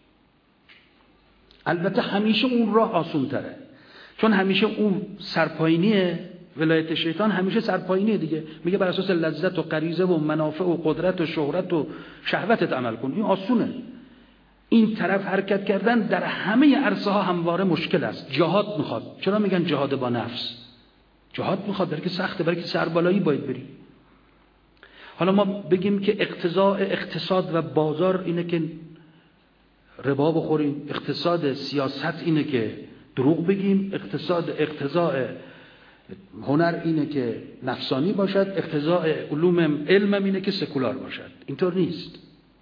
البته همیشه اون راه آسون تره، چون همیشه اون سرپاینیه، ولایت شیطان همیشه سرپاینیه دیگه. میگه بر اساس لذت و غریزه و منافع و قدرت و شهرت و شهوتت عمل کن. این آسونه. این طرف حرکت کردن در همه عرصه ها همواره مشکل است. جهاد میخواد. چرا میگن جهاد با نفس؟ جهاد میخواد، برای که سخته، برای که سربالایی باید بری. حالا ما بگیم که اقتضاء اقتصاد و بازار اینه که ربا بخوریم، اقتصاد سیاست اینه که دروغ بگیم، اقتضاء هنر اینه که نفسانی باشد، اقتضاء علوم علم اینه که سکولار باشد. اینطور نیست.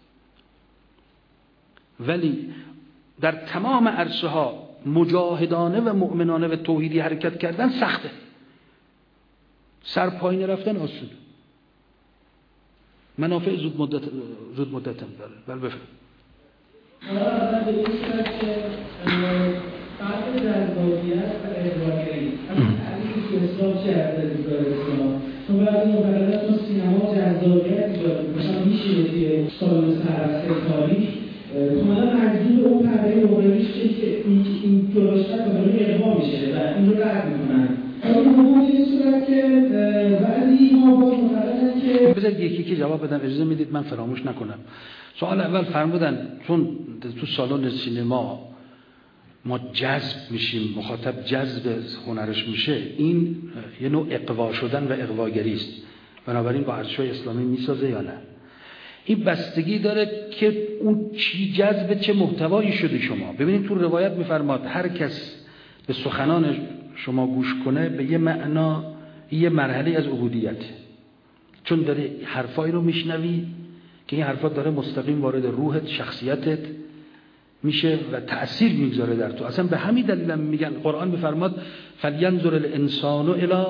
ولی در تمام عرصه ها مجاهدانه و مؤمنانه و توحیدی حرکت کردن سخته، سرپاینه رفتن آسونه، منافع زود مدت هم داره. بله بفرم. حالا به این صورت که فرق جذابیت و اقراقی علیه که اسلام چه ارزشی داره اسلام؟ چون بعضی معتقدن چون سینما جذابیت ایجاد می‌کنه میشه توی سالن سراسر تاریخ کاملا منظور اون پرده مقابلش که این پروژه کاملا اقوا میشه و این رو رد می‌کنن. اما به این صورت که بعضی ما باز معتقدن که بذارید یکی که جواب بدم، اجازه میدید من فراموش نکنم. سوال اول فرمودن چون تو سالن سینما ما جذب میشیم، مخاطب جذب هنرش میشه، این یه نوع اقوا شدن و اقواگری است، بنابراین با ارزش‌های اسلامی میسازه یا نه؟ این بستگی داره که اون چی جذب چه محتوایی شده. شما ببینید تو روایت میفرماد هر کس به سخنان شما گوش کنه به یه معنا، یه مرحله از عبودیت، چون داره حرفایی رو میشنوی که این حرفات داره مستقیم وارد روحت، شخصیتت میشه و تأثیر میگذاره در تو. اصلا به همین دلیل هم میگن، قرآن میفرماد فلینظر الانسان الی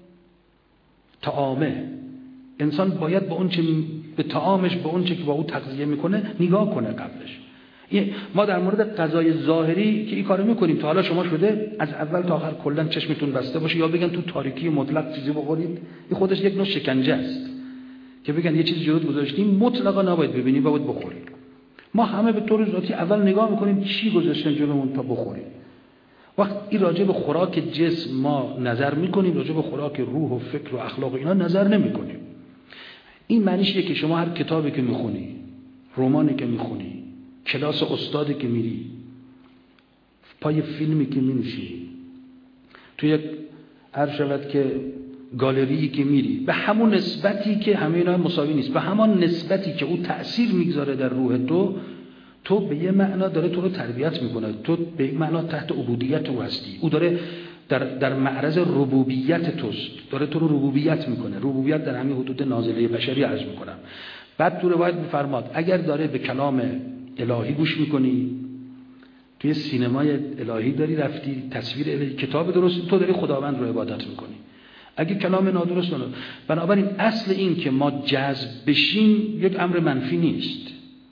طعامه، انسان باید به اون چه به طعامش، به اون چه که با او تغذیه میکنه نگاه کنه قبلش. ما در مورد غذای ظاهری که این کارو میکنیم، تا حالا شما شده از اول تا آخر کلا چشمتون بسته باشه یا بگن تو تاریکی مطلق چیزی بخورید؟ این خودش یک نوع شکنجه است که بگن یه چیزی جلوت گذاشتیم مطلقا نباید ببینیم، باید بخوریم. ما همه به طور ذاتی اول نگاه میکنیم چی گذاشتن جلومون تا بخوریم. وقت این راجع به خوراک جسم ما نظر میکنیم، راجع به خوراک روح و فکر و اخلاق اینا نظر نمیکنیم. این معنیشه که شما هر کتابی که میخونی، رمانی که میخونی، کلاس استادی که میری، پای فیلمی که مینشینی، توی هر شود که گالری که میری، به همون نسبتی که همه اینا مساوی نیست، به همون نسبتی که او تأثیر میگذاره در روح تو به یه معنا داره تو رو تربیت میکنه، تو به یک معنا تحت عبودیت او هستی، او داره در معرض ربوبیت توست، داره تو رو ربوبیت میکنه. ربوبیت در همین حدود نازله بشری عرض میکنم. بعد تو روایت میفرماد اگر داره به کلام الهی گوش میکنی، توی سینمای الهی داری رفتی، تصویر الهی، کتاب درست، تو داری خداوند رو عبادت میکنی. اگه کلام نادرست نه، بنابراین اصل این که ما جذب بشیم یک امر منفی نیست.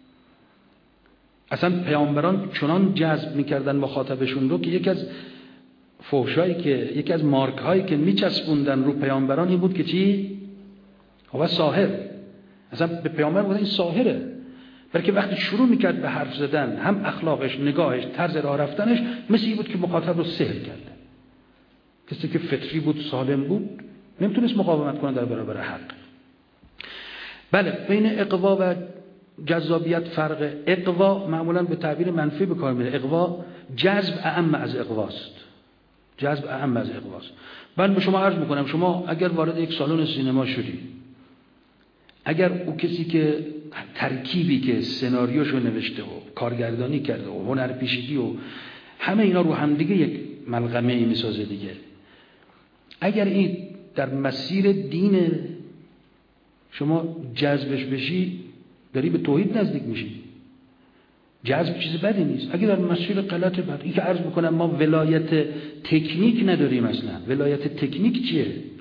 اصلا پیامبران چنان جذب میکردن مخاطبشون رو که یکی از فحشایی که یکی از مارک هایی که میچسبوندن رو پیامبران این بود که چی؟ هو ساحر. اصلا به پیامبر گفتن این ساحره، بلکه وقتی شروع میکرد به حرف زدن، هم اخلاقش، نگاهش، طرز راه رفتنش مثل این بود که مخاطب رو سحر کرده. کسی که فطری بود، سالم بود، نمیتونست مقاومت کنه در برابر حق. بله، بین اقوا و جذابیت فرق. اقوا معمولا به تعبیر منفی به کار میره. اقوا جذب اعم از اقواست. جذب اعم از اقواست. من به شما عرض میکنم، شما اگر وارد یک سالن سینما شدی، اگر او کسی که ترکیبی که سناریوشو نوشته و کارگردانی کرده و هنرپیشگی و همه اینا رو هم دیگه یک ملغمه ای میسازه دیگه، اگر این در مسیر دین شما جذبش بشی، داری به توحید نزدیک میشی. جذب چیز بدی نیست. اگر در مسیر غلط بد، این که عرض میکنم ما ولایت تکنیک نداریم. اصلا ولایت تکنیک چیه؟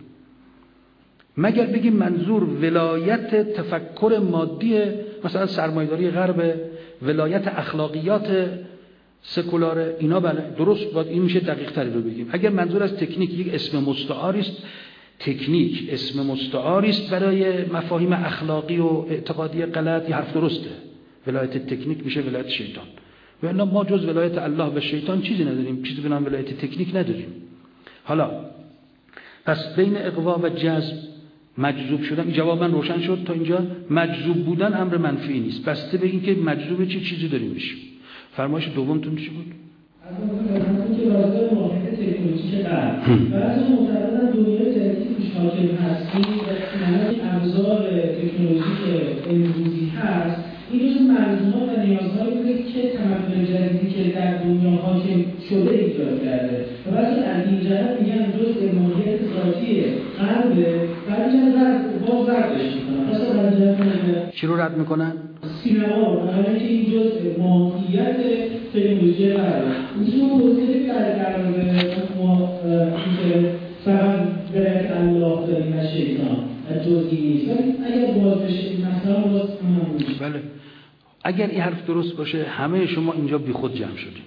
مگر بگیم منظور ولایت تفکر مادی مثلا سرمایه‌داری غرب، ولایت اخلاقیات سکولار اینا، بله درست، باید این میشه دقیق تری رو بگیم. اگر منظور از تکنیک یک اسم مستعاری است تکنیک اسم مستعاری است برای مفاهیم اخلاقی و اعتقادی غلط. یه حرف درسته، ولایت تکنیک میشه ولایت شیطان. و ما جز ولایت الله و شیطان چیزی نداریم، چیزی به نام ولایت تکنیک نداریم. حالا پس بین اغوا و جذب مجذوب شدن، این جواب من روشن شد تا اینجا. مجذوب بودن امر منفی نیست، بسته به اینکه مجذوب چه چیزی داریم میشیم. فرمایش دومتون چی بود؟ از که راجع به ماهیت تکنولوژی بعضی معتقدن دنیای جدیدی توش حاکم هستی و تمام ابزار تکنولوژی که امروزی هست این جزو ملزومات و نیازهایی بوده که تمدن جدیدی که در دنیا حاکم شده ایجاد کرده و بعضی از این جهت میگن جزء ماهیت ذاتی قلبه و این باز ردش میکنن. مثلا چی رو رد میکنن؟ سینما و همه که این جزء ماهیت تکنولوژی قلبه. اونجا توضیح در ما که فقط برای الله داریم و شیطان و جزئی نیست. اگر باز بشه این مثلا باز میشه. بله، اگر این حرف درست باشه همه شما اینجا بی خود جمع شدین.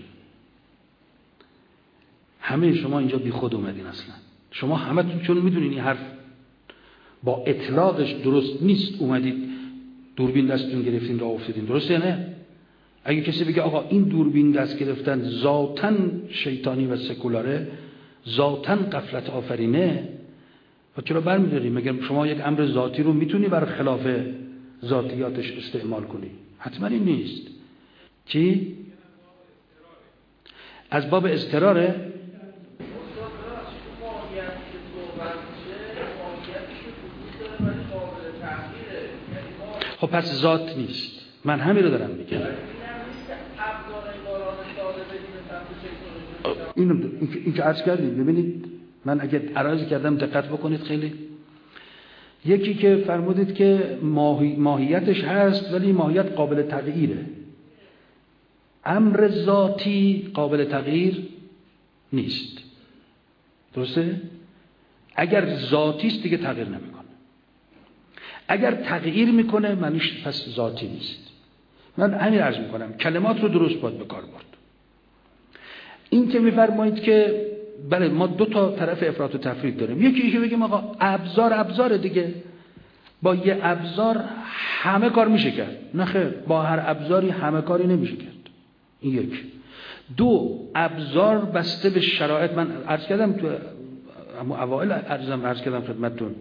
همه شما اینجا بی خود اومدین. اصلا شما همه چون میدونین این حرف با اطلاقش درست نیست اومدید دوربین دستتون گرفتین راه افتادین. درسته یا نه؟ اگه کسی بگه آقا این دوربین دست گرفتن ذاتاً شیطانی و سکولاره، ذاتاً غفلت آفرینه، و چرا برمی‌داری؟ مگر شما یک امر ذاتی رو میتونی بر خلاف ذاتیاتش استعمال کنی؟ حتما این نیست. چی؟ از باب اضطراره؟ خب پس ذات نیست. من همین رو دارم میگم. این که عرض کردیم. ببینید من اگه عرض کردم دقت بکنید خیلی. یکی که فرمودید که ماهیتش هست ولی ماهیت قابل تغییره. امر ذاتی قابل تغییر نیست. درسته؟ اگر ذاتی است دیگه تغییر نمیکنه. اگر تغییر میکنه معنیش پس ذاتی نیست. من همین عرض میکنم کلمات رو درست باید به کار برد. این که میفرمایید که بله ما دو تا طرف افراط و تفرید داریم. یکی که بگیم آقا ابزار دیگه، با یه ابزار همه کار میشه کرد. نه خیر، با هر ابزاری همه کاری نمیشه کرد. این یک. دو، ابزار بسته به شرایط. من عرض کردم تو اوائل عرض کردم خدمتتون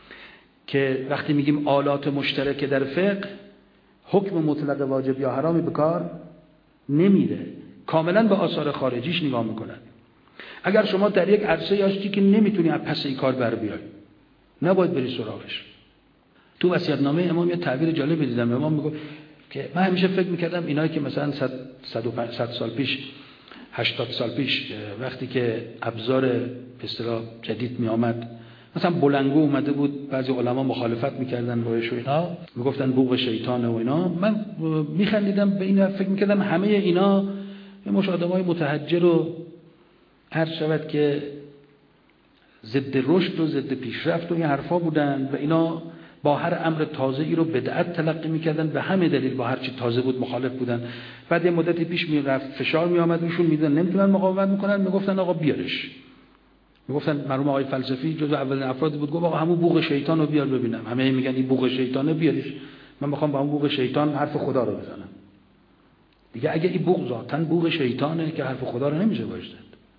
که وقتی میگیم آلات مشترک در فقه حکم مطلق واجب یا حرامی به کار نمیره، کاملا به آثار خارجیش نگاه میکنن. اگر شما در یک عرصه هستی که نمیتونی از پس این کار بر بیای، نباید بری سراغش. تو وصیت‌نامه امام یه تعبیر جالب دیدم. امام میگه که من همیشه فکر میکردم اینایی که مثلا 100 سال پیش 80 سال پیش وقتی که ابزار به اصطلاح جدید میآمد، مثلا بلنگو اومده بود، بعضی علما مخالفت میکردن باهاش و اینا، میگفتن بوق شیطانه و اینا. من میخندیدم به اینا، فکر میکردم همه اینا یه مش آدمای متحجر و هر شود که ضد رشد و ضد پیشرفت و این حرفا بودن و اینا با هر امر تازه‌ای رو بدعت تلقی میکردن. به همه دلیل با هر چی تازه بود مخالف بودن. بعد یه مدتی پیش میرفت فشار میآمد روشون، میدن نمیتونن مقاومت میکنن، میگفتن آقا بیارش. میگفتن مرحوم آقای فلسفی جزو اولین افرادی بود گفت آقا همون بوق شیطان رو بیار ببینم. همه میگن این بوق شیطانه، بیارش. من میخوام با اون بوق شیطان حرف خدا رو بزنم. دیگه اگه این بوق ذاتاً بوق شیطانه که حرف خدا رو نمیشه باشه.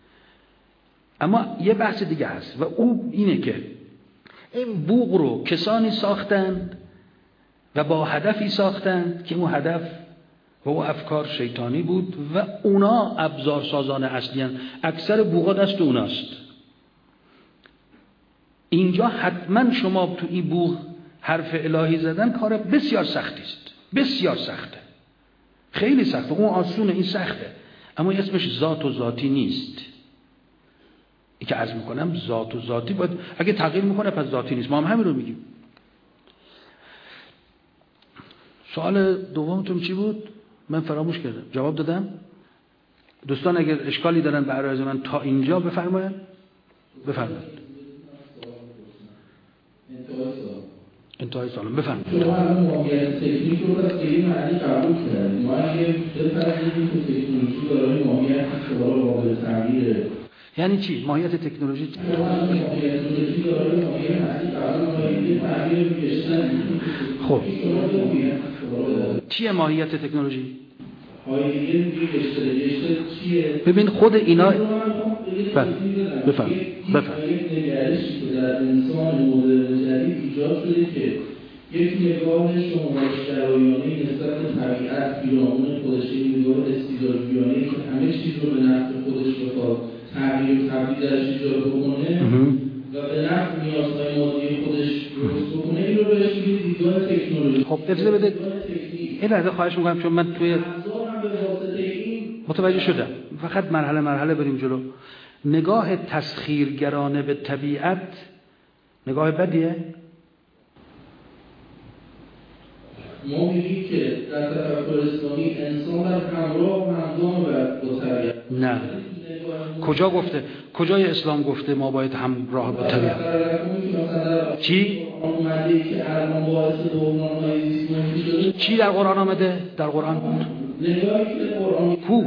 اما یه بحث دیگه هست و اون اینه که این بوق رو کسانی ساختند و با هدفی ساختند که اون هدف و اون افکار شیطانی بود و اونا ابزار سازان اصلی هستند. اکثر بوقا دست اوناست. اینجا حتما شما تو این بوق حرف الهی زدن کار بسیار سختی است. بسیار سخته. خیلی سخته. اون آسونه، این سخته. اما اسمش ذات و ذاتی نیست. این که عرض میکنم ذات و ذاتی باید اگه تغییر میکنه پس ذاتی نیست. ما هم همین رو میگیم. سوال دومتون چی بود؟ من فراموش کردم. جواب دادم؟ دوستان اگر اشکالی دارن به عرض من تا اینجا بفرمایید. بفرمایید. انتهای سالم بفرمایید. شما الان ماهیت تکنیک رو از غیر معنی قبول کردید. ما اگه بفرمایید که تکنولوژی دارای ماهیت که قابل تغییره، یعنی چی؟ ماهیت تکنولوژی چی؟ خب چیه ماهیت تکنولوژی؟ ببین خود اینا بفهم نگرشی که در انسان مدرن جدید ایجاد شده که یک نگاه شمارش‌گرایانه نسبت به طبیعت پیرامون خودش، یک نگاه استعدادجویانه‌ای که همه چیز رو به نفع خودش بخواد تغییر و تبدیل درش ایجاد بکنه و به نفع نیازهای مادی خودش درست بکنه، این رو بهش میگه دیدگاه تکنولوژی. خب اجازه بده این لحظه خواهش می‌کنم، چون من توی متوجه شدم، فقط مرحله مرحله بریم جلو. نگاه تسخیرگرانه به طبیعت نگاه بدیه؟ ما میگیم که در تفکر اسلامی انسان در همراه و همگام با طبیعت. نه. کجا گفته؟ کجای اسلام گفته ما باید همراه با طبیعت؟ چی؟ چی در قرآن آمده؟ در قرآن کو؟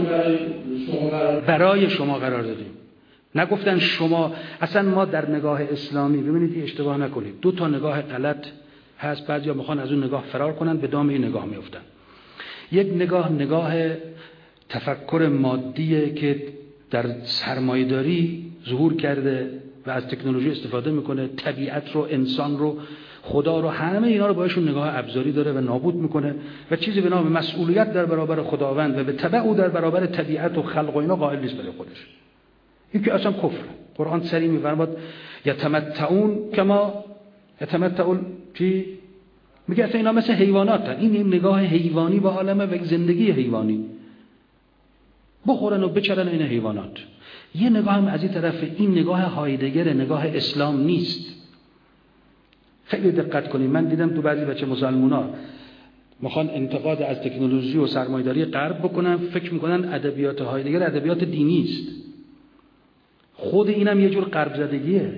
برای شما قرار دادیم. نگفتن شما. اصلا ما در نگاه اسلامی، ببینید اشتباه نکنید، دو تا نگاه غلط هست. بعضیا میخوان از اون نگاه فرار کنن، به دام این نگاه میافتن. یک نگاه تفکر مادیه که در سرمایه‌داری ظهور کرده و از تکنولوژی استفاده میکنه، طبیعت رو، انسان رو، خدا رو، همه اینا رو باشون نگاه ابزاری داره و نابود میکنه و چیزی به نام مسئولیت در برابر خداوند و به تبع او در برابر طبیعت و خلق و اینا قائل نیست برای خودش. این که اصلا کفر. قرآن صریح میفرماد یتمتعون کما یتمتعون چی؟ میگه اصلا اینا مثل حیواناتن. این نگاه حیوانی به عالمه و زندگی حیوانی. بخورن و بچرن این حیوانات. یه نگاه هم از این طرف، این نگاه هایدگر، نگاه اسلام نیست. خیلی دقت کنید. من دیدم تو بعضی بچه مسلمونا میخوان انتقاد از تکنولوژی و سرمایه‌داری غرب بکنن، فکر میکنن ادبیات هایدگر ادبیات دینی است. خود اینم یه جور غرب زدگیه.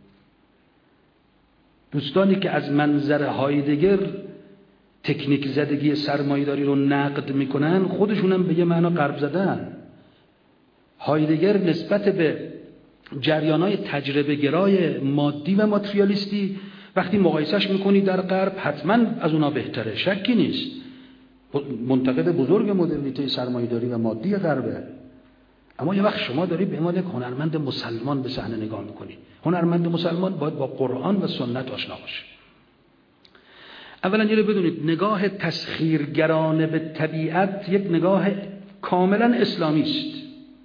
دوستانی که از منظر هایدگر تکنیک زدگی سرمایه‌داری رو نقد میکنن، خودشونم به یه معنا غرب زدن. هایدگر نسبت به جریان‌های تجربه گرای مادی و ماتریالیستی وقتی مقایسهش میکنی در غرب حتما از اونا بهتره، شکی نیست. منتقد بزرگ مدرنیته سرمایه‌داری و مادی غربه. اما یه وقت شما داری به عنوان یک هنرمند مسلمان به صحنه نگاه میکنی. هنرمند مسلمان باید با قرآن و سنت آشنا باشه. اولا یه رو بدونید نگاه تسخیرگرانه به طبیعت یک نگاه کاملا اسلامی است.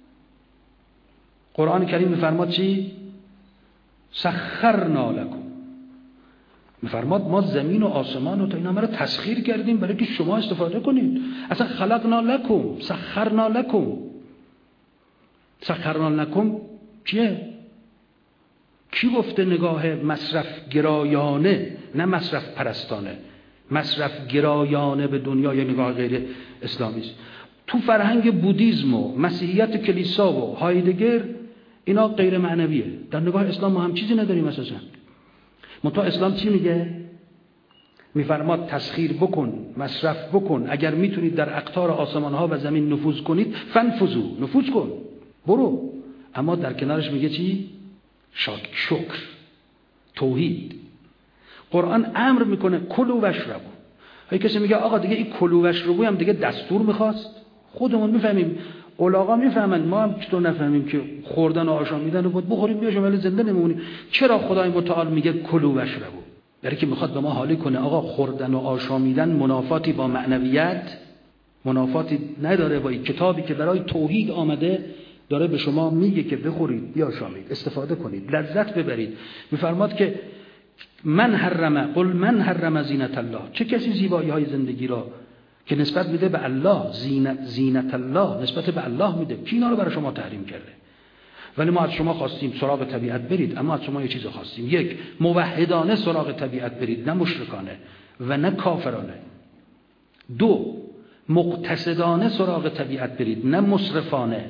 قرآن کریم میفرماد چی؟ سخرنا لکم. میفرماد ما زمین و آسمان و تا اینا رو تسخیر کردیم برای که شما استفاده کنید. اصلا خلقنا لکم، سخرنا لکم. سخرنا لکم چیه؟ کی گفته نگاه مصرف گرایانه، نه مصرف پرستانه، مصرف گرایانه به دنیا یا نگاه غیر اسلامی است؟ تو فرهنگ بودیسم و مسیحیت کلیسا و هایدگر اینا غیر معنویه. در نگاه اسلام ما هم چیزی نداریم اساسا. منتها اسلام چی میگه؟ میفرماد تسخیر بکن، مصرف بکن، اگر میتونید در اقطار آسمان ها و زمین نفوذ کنید فنفذوا، نفوذ کن، برو. اما در کنارش میگه چی؟ شکر، توحید. قرآن امر میکنه کلوا و اشربوا. هی کسی میگه آقا دیگه این کلوا و اشربوا هم دیگه دستور میخواست؟ خودمون میفهمیم، اولاغا میفهمن، ما هم چطور نفهمیم که خوردن و آشامیدن رو بود بخوریم بیاشیم ولی زنده نمیمونیم؟ چرا خدای متعال میگه کلوا و اشربوا؟ برای که میخواد به ما حالی کنه آقا خوردن و آشامیدن منافاتی با معنویت، منافاتی نداره با این کتابی که برای توحید آمده. داره به شما میگه که بخورید، بیاشامید، استفاده کنید، لذت ببرید. میفرماد که من حرم زینت الله. چه کسی زیبایی های زندگی را که نسبت میده به الله، زینت الله نسبت به الله میده، کی اینا رو برای شما تحریم کرده؟ ولی ما از شما خواستیم سراغ طبیعت برید، اما از شما یه چیز خواستیم. یک، موحدانه سراغ طبیعت برید، نه مشرکانه و نه کافرانه. دو، مقتصدانه سراغ طبیعت برید، نه مسرفانه.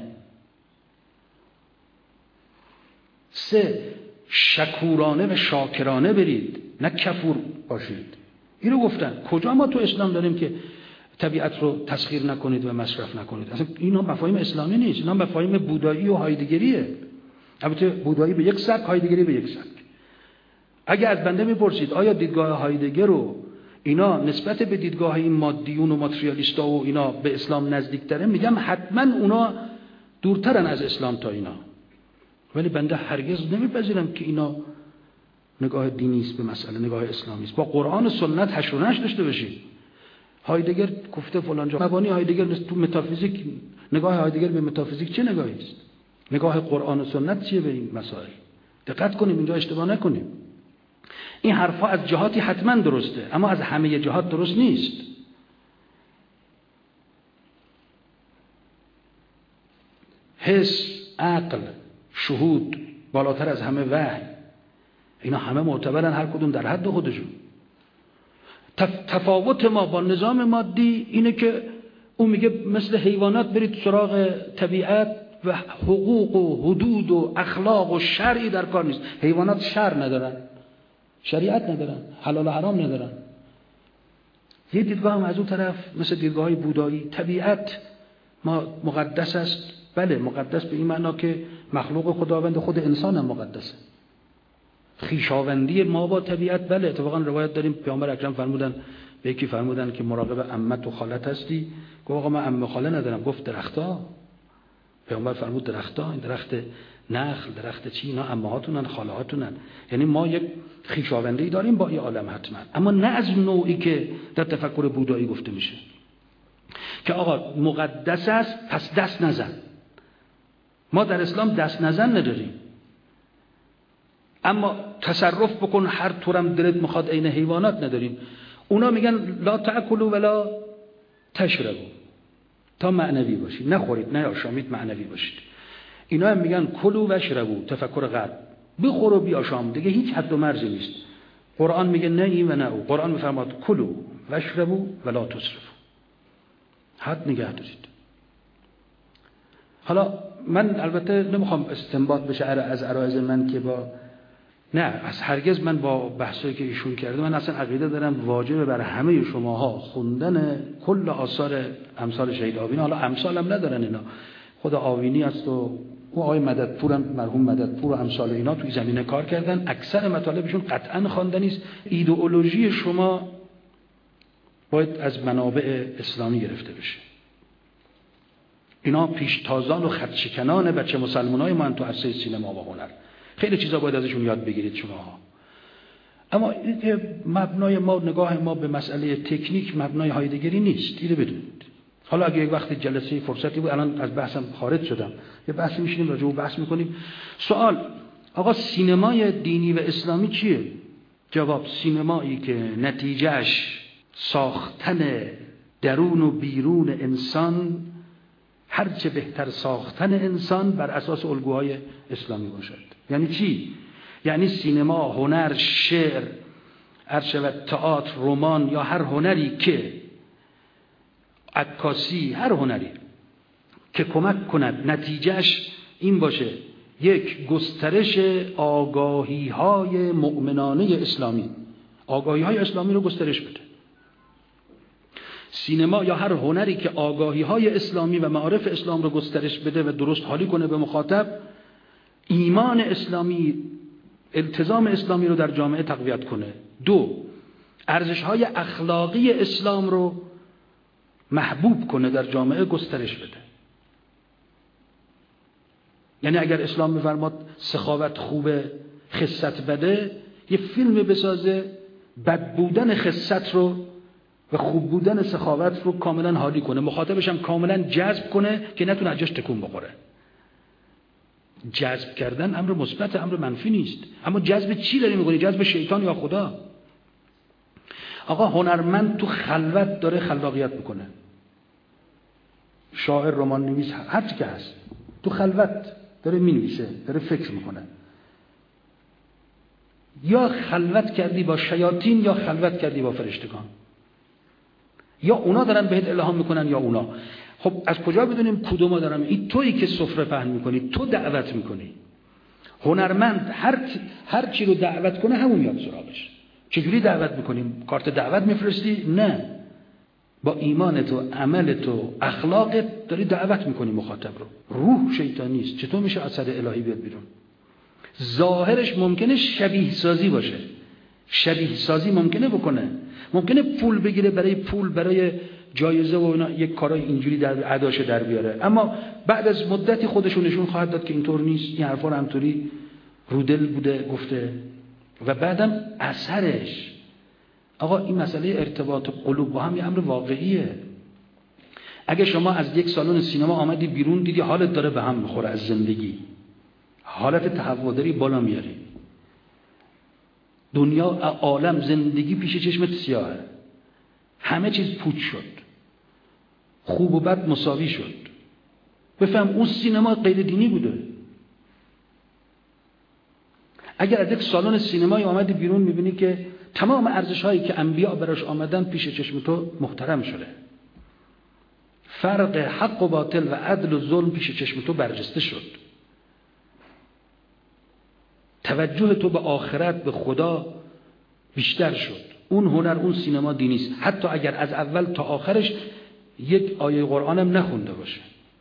سه، شکورانه و شاکرانه برید، نه کفور باشید. اینو گفتن. کجا ما تو اسلام داریم که طبیعت رو تسخیر نکنید و مصرف نکنید؟ اصلا اینا مفاهیم اسلامی نیست، اینا مفاهیم بودایی و هایدگریه. البته بودایی به یک سبک، هایدگری به یک سبک. اگه از بنده میپرسید آیا دیدگاه هایدگر رو اینا نسبت به دیدگاه این مادیون و ماتریالیستا و اینا به اسلام نزدیک‌تره، میگم حتما اونا دورترن از اسلام تا اینا. ولی بنده هرگز نمیپذیرم که اینا نگاه دینی است به مسئله، نگاه اسلامی است. با قرآن و سنت حشر و نشر داشته باشید. هایدگر گفته فلان جا، مبانی هایدگر تو متافیزیک، نگاه هایدگر به متافیزیک چه نگاهی است؟ نگاه قرآن و سنت چیه به این مسائل؟ دقت کنیم اینجا اشتباه نکنیم. این حرفا از جهاتی حتما درسته، اما از همه جهات درست نیست. حس، عقل، شهود، بالاتر از همه وحی، اینا همه معتبرن، هر کدوم در حد خودشون. تفاوت ما با نظام مادی اینه که اون میگه مثل حیوانات برید سراغ طبیعت و حقوق و حدود و اخلاق و شرعی در کار نیست. حیوانات شرع ندارن، شریعت ندارن، حلال و حرام ندارن. یه دیدگاه هم از اون طرف مثل دیدگاه بودایی، طبیعت ما مقدس است. بله مقدس به این معنا که مخلوق خداوند، خود انسان هم مقدسه. خویشاوندی ما با طبیعت، بله اتفاقا روایت داریم پیامبر اکرم فرمودن، به یکی فرمودن که مراقب عمت و خالت هستی؟ گفت آقا من عمه خاله ندارم. گفت درخت‌ها. پیامبر فرمود درخت‌ها، این درخت نخل، درخت چی، اینا عمه‌هاتونن، خاله‌هاتونن. یعنی ما یک خویشاوندی داریم با این عالم حتما، اما نه از نوعی که در تفکر بودایی گفته میشه که آقا مقدس است پس دست نزن. ما در اسلام دست نزن نداریم، اما تصرف بکن هر طورم دلت میخواد عین حیوانات نداریم. اونا میگن لا تأکلوا ولا تشربوا، تا معنوی باشید، نخورید نه آشامید، معنوی باشید. اینا هم میگن کلوا و اشربوا، تفکر غرب، بخور و بیاشام، دیگه هیچ حد و مرزی نیست. قرآن میگه نه این و نه او. قرآن میفرماد کلوا و اشربوا ولا تسرفوا، حد نگه دارید. حالا من البته نمیخوام استنباط بشه از عرایض من که با نه، از هرگز من با بحثایی که ایشون کرده، من اصلا عقیده دارم واجبه بر همه شماها خوندن کل آثار امثال شهید آوینی. حالا امثال هم ندارن اینا، خود آوینی است و آقای مددپور هم، مرحوم مددپور و امثال اینا توی زمینه کار کردن. اکثر مطالبشون قطعا خواندنی است. ایدئولوژی شما باید از منابع اسلامی گرفته بشه. اینا پیشتازان و خطشکنان بچه مسلمانای ما تو عرصه سینما و هنر. خیلی چیزا باید ازشون یاد بگیرید شماها. اما این که مبنای ما، نگاه ما به مسئله تکنیک مبنای هایدگری نیست، اینو بدونید. حالا اگه یک وقتی جلسه فرصتی بود، الان از بحثم خارج شدم، یه بحثی میشینیم راجع به بحث میکنیم. سوال آقا سینمای دینی و اسلامی چیه؟ جواب سینمایی که نتیجهش ساختن درون و بیرون انسان، هرچه بهتر ساختن انسان بر اساس الگوهای اسلامی باشد. یعنی چی؟ یعنی سینما، هنر، شعر، تئاتر، رمان یا هر هنری که عکاسی، هر هنری که کمک کند نتیجهش این باشه یک گسترش آگاهی‌های مؤمنانه اسلامی، آگاهی‌های اسلامی رو گسترش بده. سینما یا هر هنری که آگاهی‌های اسلامی و معارف اسلام رو گسترش بده و درست حالی کنه به مخاطب، ایمان اسلامی، التزام اسلامی رو در جامعه تقویت کنه. دو، ارزش‌های اخلاقی اسلام رو محبوب کنه، در جامعه گسترش بده. یعنی اگر اسلام می‌فرماد سخاوت خوبه، خست بده، یه فیلم بسازه بد بودن خست رو و خوب بودن سخاوت رو کاملا حالی کنه، مخاطبش هم کاملا جذب کنه که نتونه از جاش تکون بخوره. جذب کردن امر مثبت، امر منفی نیست. اما جذب چی داری می‌کنی؟ جذب شیطان یا خدا؟ آقا هنرمند تو خلوت داره خلاقیت میکنه، شاعر، رمان نویس، هر چی که هست تو خلوت داره مینویسه، داره فکر میکنه. یا خلوت کردی با شیاطین یا خلوت کردی با فرشتگان، یا اونا دارن بهت الهام میکنن یا اونا. خب از کجا بدونیم کدوما دارن؟ این تویی که سفره پهن میکنی، تو دعوت میکنی. هنرمند هر چی رو دعوت کنه همون میاد سراغش. چجوری دعوت میکنیم؟ کارت دعوت میفرستی؟ نه، با ایمانت و عملت و اخلاقت داری دعوت میکنی مخاطب رو. روح شیطانی است، چطور میشه اثر الهی بیاد بیرون؟ ظاهرش ممکنه شبیه سازی باشه، شبیه سازی ممکنه بکنه، ممکنه پول بگیره برای پول، برای جایزه و اینا، یک کارای اینجوری در اداشه در بیاره، اما بعد از مدتی خودشو نشون خواهد داد که اینطور نیست، این حرفا رو همطوری رودل بوده گفته. و بعدم اثرش، آقا این مسئله ارتباط قلوب با هم یه امر واقعیه. اگه شما از یک سالن سینما آمدی بیرون دیدی حالت داره به هم میخوره از زندگی، حالت تهوع بالا میاری، دنیا عالم زندگی پیش چشمت سیاهه، همه چیز پوچ شد، خوب و بد مساوی شد، بفهم اون سینما غیر دینی بوده. اگر از یک سالن سینمایی آمدی بیرون میبینی که تمام ارزش‌هایی که انبیا براش آمدن پیش چشم تو محترم شده، فرق حق و باطل و عدل و ظلم پیش چشم تو برجسته شد، توجه تو به آخرت، به خدا بیشتر شد، اون هنر، اون سینما دینی است، حتی اگر از اول تا آخرش یک آیه قرآن هم نخونده باشه.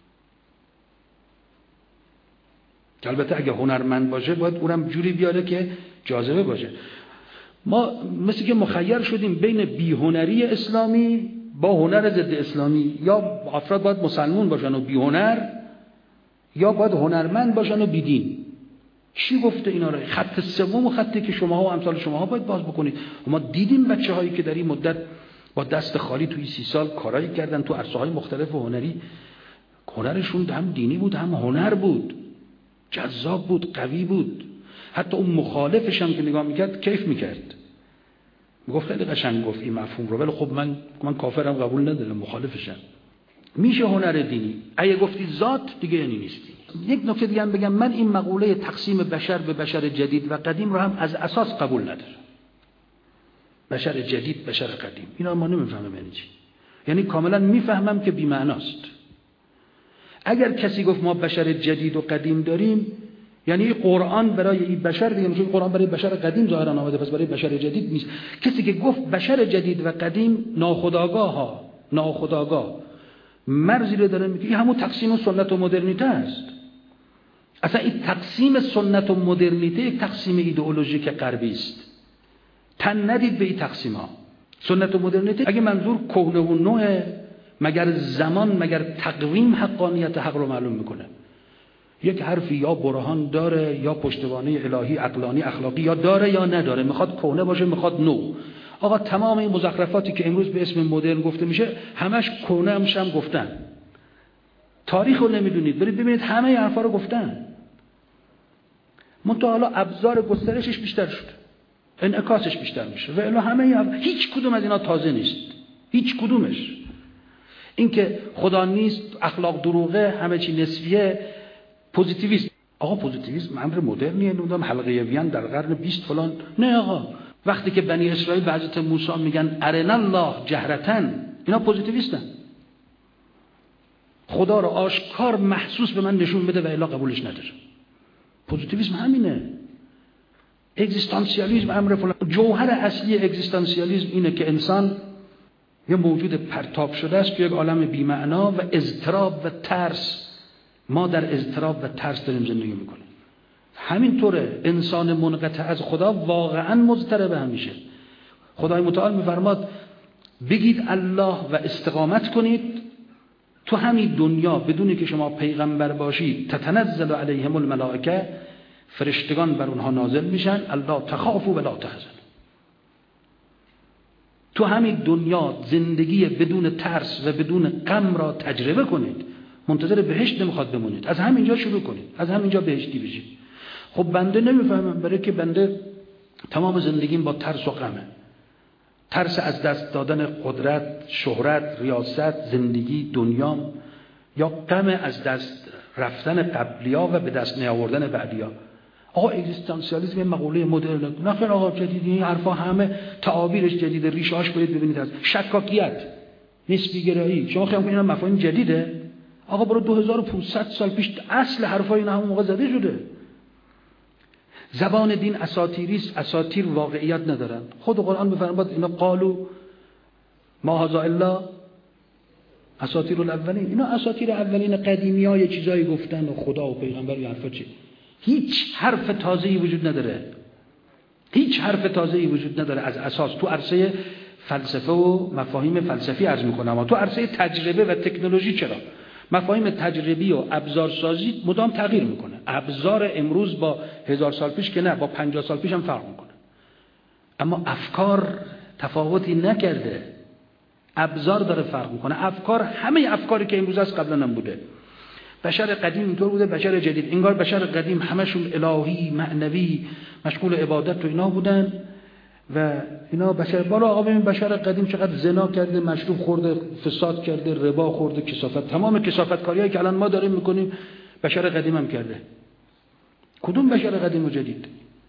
البته اگه هنرمند باشه باید اونم جوری بیاره که جاذبه باشه. ما مثل که مخیر شدیم بین بیهنری اسلامی با هنر ضد اسلامی، یا افراد باید مسلمون باشن و بیهنر، یا باید هنرمند باشن و بیدین. چی گفته اینا رو؟ خط سوم و خطی که شماها و امثال شماها باید باز بکنید. ما دیدیم بچه‌هایی که در این مدت با دست خالی توی 30 سال کارایی کردن تو عرصه‌های مختلف هنری، هنرشون هم دینی بود هم هنر بود، جذاب بود، قوی بود، حتی اون مخالفش هم که نگاه میکرد کیف میکرد، میگفت خیلی قشنگ گفت این مفهوم رو، ولی خب من کافرم قبول ندارم، مخالفشم. میشه هنر دینی. اگه گفتی ذات دیگه یعنی نیستی. یک نکته دیگه هم بگم، من این مقوله تقسیم بشر به بشر جدید و قدیم رو هم از اساس قبول ندارم. بشر جدید، بشر قدیم، اینا ما نمیفهمم یعنی چی. یعنی کاملا میفهمم که بی معناست. اگر کسی گفت ما بشر جدید و قدیم داریم، یعنی قرآن برای این بشر دیگه میشه، قرآن برای بشر قدیم ظاهرا آمده، پس برای بشر جدید نیست. کسی که گفت بشر جدید و قدیم ناخودآگاه مرزی رو داره میگه، همون تقسیم سنت و مدرنیته است. اصلا این تقسیم سنت و مدرنیته یک تقسیم ایدئولوژیک غربی است. تن ندید به این تقسیم ها. سنت و مدرنیته اگه منظور کهنه و نوعه، مگر زمان، مگر تقویم حقانیت حق رو معلوم میکنه؟ یک حرفی یا برهان داره یا پشتوانه الهی عقلانی اخلاقی یا داره یا نداره، میخواد کهنه باشه میخواد نو. آقا تمام این مزخرفاتی که امروز به اسم مدرن گفته میشه همش کهنه هم گفتن. تاریخ رو نمیدونید، برید ببینید همه این حرفا رو گفتن. منتها حالا ابزار گسترشش بیشتر شده، انعکاسش بیشتر میشه، و الا همه هیچ کدوم از اینا تازه نیست، هیچ کدومش. این که خدا نیست، اخلاق دروغه، همه چی نسبیه، پوزیتیویسم. آقا پوزیتیویسم امر مدرنیه، نمیدونم حلقه وین در قرن 20 فلان. نه آقا، وقتی که بنی اسرائیل به حضرت موسی میگن ارنا الله جهرتن، اینا پوزیتیویستن. خدا رو آشکار محسوس به من نشون بده و الا قبولش نداره. پوزیتیویسم همینه. اگزیستانسیالیسم امر فلان. جوهر اصلی اگزیستانسیالیسم اینه که انسان یه موجود پرتاب شده است که یک عالم بی‌معنا و اضطراب و ترس، ما در اضطراب و ترس داریم زندگی میکنیم. همینطوره، انسان منقطع از خدا واقعا مضطرب همیشه. خدای متعال میفرماد بگید الله و استقامت کنید، تو همین دنیا بدونی که شما پیغمبر باشید تتنزل علیهم الملائکه، فرشتگان بر اونها نازل میشن، الله تخافوا ولا تحزنوا. تو همین دنیا زندگی بدون ترس و بدون غم را تجربه کنید، منتظر بهشت نمیخواد بمونید، از همینجا شروع کنید، از همینجا بهشتی بشید. خب بنده نمیفهمم، برای که بنده تمام زندگیم با ترس و غمه. ترس از دست دادن قدرت، شهرت، ریاست، زندگی، دنیام، یا غم از دست رفتن قبلیا و به دست نیاوردن بعدیا. آقا اگزیستانسیالیسم یه مقوله مدرنه. نه خیر آقا، جدیدی، این حرفا همه تعابیرش جدیده، ریشه‌اش باید ببینید. از شکاکیت، نسبی گرایی، شما خیلی میگین مفاهیم جدیده. آقا برو 2500 سال پیش اصل حرفای اینا همون موقع زده شده. زبان دین اساطیری است، اساطیر واقعیت ندارن. خود قرآن میفرماد اینا قالو ما هذا الا اساطیر الاولین. اینا اساطیر اولین قدیمی‌ها یه چیزایی گفتن و خدا و پیغمبر و حرفا چی. هیچ حرف تازه‌ای وجود نداره. هیچ حرف تازه‌ای وجود نداره از اساس تو عرصه فلسفه و مفاهیم فلسفی عرض می‌کنم، اما تو عرصه تجربه و تکنولوژی چرا؟ مفاهیم تجربی و ابزارسازی مدام تغییر میکنه. ابزار امروز با 1000 سال پیش که نه، با 50 سال پیش هم فرق میکنه. اما افکار تفاوتی نکرده. ابزار داره فرق میکنه. افکار، همه افکاری که امروز هست قبلا هم بوده. بشر قدیم اینطور بوده، بشر جدید انگار بشر قدیم همشون الهی، معنوی، مشغول عبادت و اینا بودن و اینا بشر بالا. آقا ببین بشر قدیم چقدر زنا کرده، مشروب خورده، فساد کرده، ربا خورده، کثافت، تمام کثافتکاریایی که الان ما داریم میکنیم بشر قدیم هم کرده. کدوم بشر قدیم و جدید؟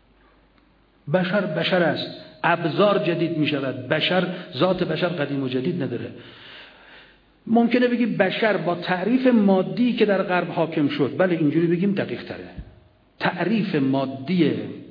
بشر است، ابزار جدید میشود. بشر، ذات بشر قدیم و جدید نداره. ممکنه بگی بشر با تعریف مادی که در غرب حاکم شد، بله اینجوری بگیم دقیق تره. تعریف مادی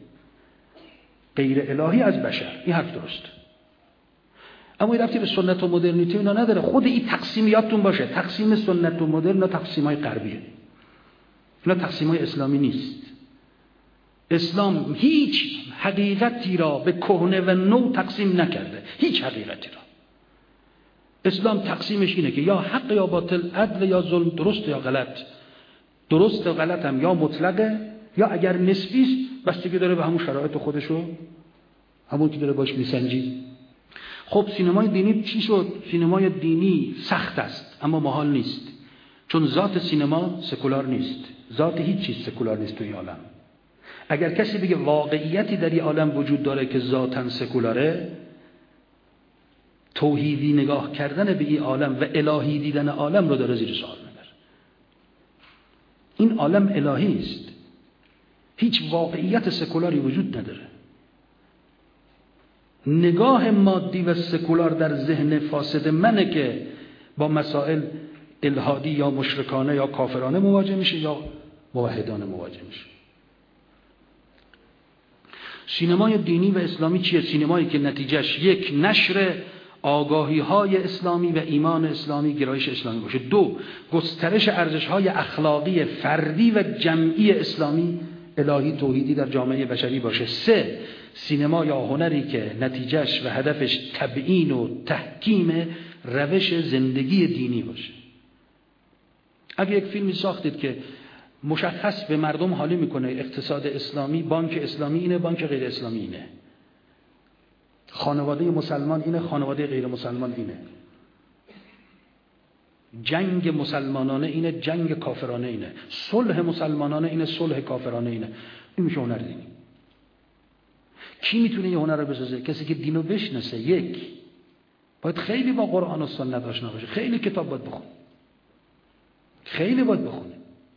غیر الهی از بشر، این حرف درست. اما این رفتی به سنت و مدرنیته اینا نداره. خود این تقسیم یادتون باشه، تقسیم سنت و مدرن اینا تقسیمای غربیه، اینا تقسیمای اسلامی نیست. اسلام هیچ حقیقتی را به کهنه و نو تقسیم نکرده، هیچ حقیقتی را. اسلام تقسیمش اینه که یا حق یا باطل، عدل یا ظلم، درست یا غلط. درست و غلط هم یا مطلقه یا اگر نسبی است بستگی داره به همون شرایط خودشو، همون که داره باش میسنجی. خب سینمای دینی چی شد؟ سینمای دینی سخت است اما محال نیست، چون ذات سینما سکولار نیست. ذات هیچ چیز سکولار نیست توی عالم. اگر کسی بگه واقعیتی در این عالم وجود داره که ذاتاً سکولاره، توحیدی نگاه کردن به این عالم و الهی دیدن عالم رو داره زیر سوال میبره. این عالم الهی است، هیچ واقعیت سکولاری وجود نداره. نگاه مادی و سکولار در ذهن فاسد منه که با مسائل الحادی یا مشرکانه یا کافرانه مواجه میشه یا موحدانه مواجه میشه. سینمای دینی و اسلامی چیه؟ سینمایی که نتیجهش یک، نشر آگاهی های اسلامی و ایمان اسلامی، گرایش اسلامی باشه. دو، گسترش ارزش های اخلاقی فردی و جمعی اسلامی، الهی، توحیدی در جامعه بشری باشه. سه، سینما یا هنری که نتیجهش و هدفش تبیین و تحکیم روش زندگی دینی باشه. اگه یک فیلمی ساختید که مشخص به مردم حالی میکنه اقتصاد اسلامی، بانک اسلامی اینه، بانک غیر اسلامی اینه، خانواده مسلمان اینه، خانواده غیر مسلمان اینه، جنگ مسلمانانه اینه، جنگ کافرانه اینه، صلح مسلمانانه اینه، صلح کافرانه اینه، این میشه هنر دینی. کی میتونه یه هنر رو بسازه؟ کسی که دینو بشناسه. یک، باید خیلی با قرآن و سنت آشنا باشه، خیلی کتاب باید بخونه، خیلی باید بخونه،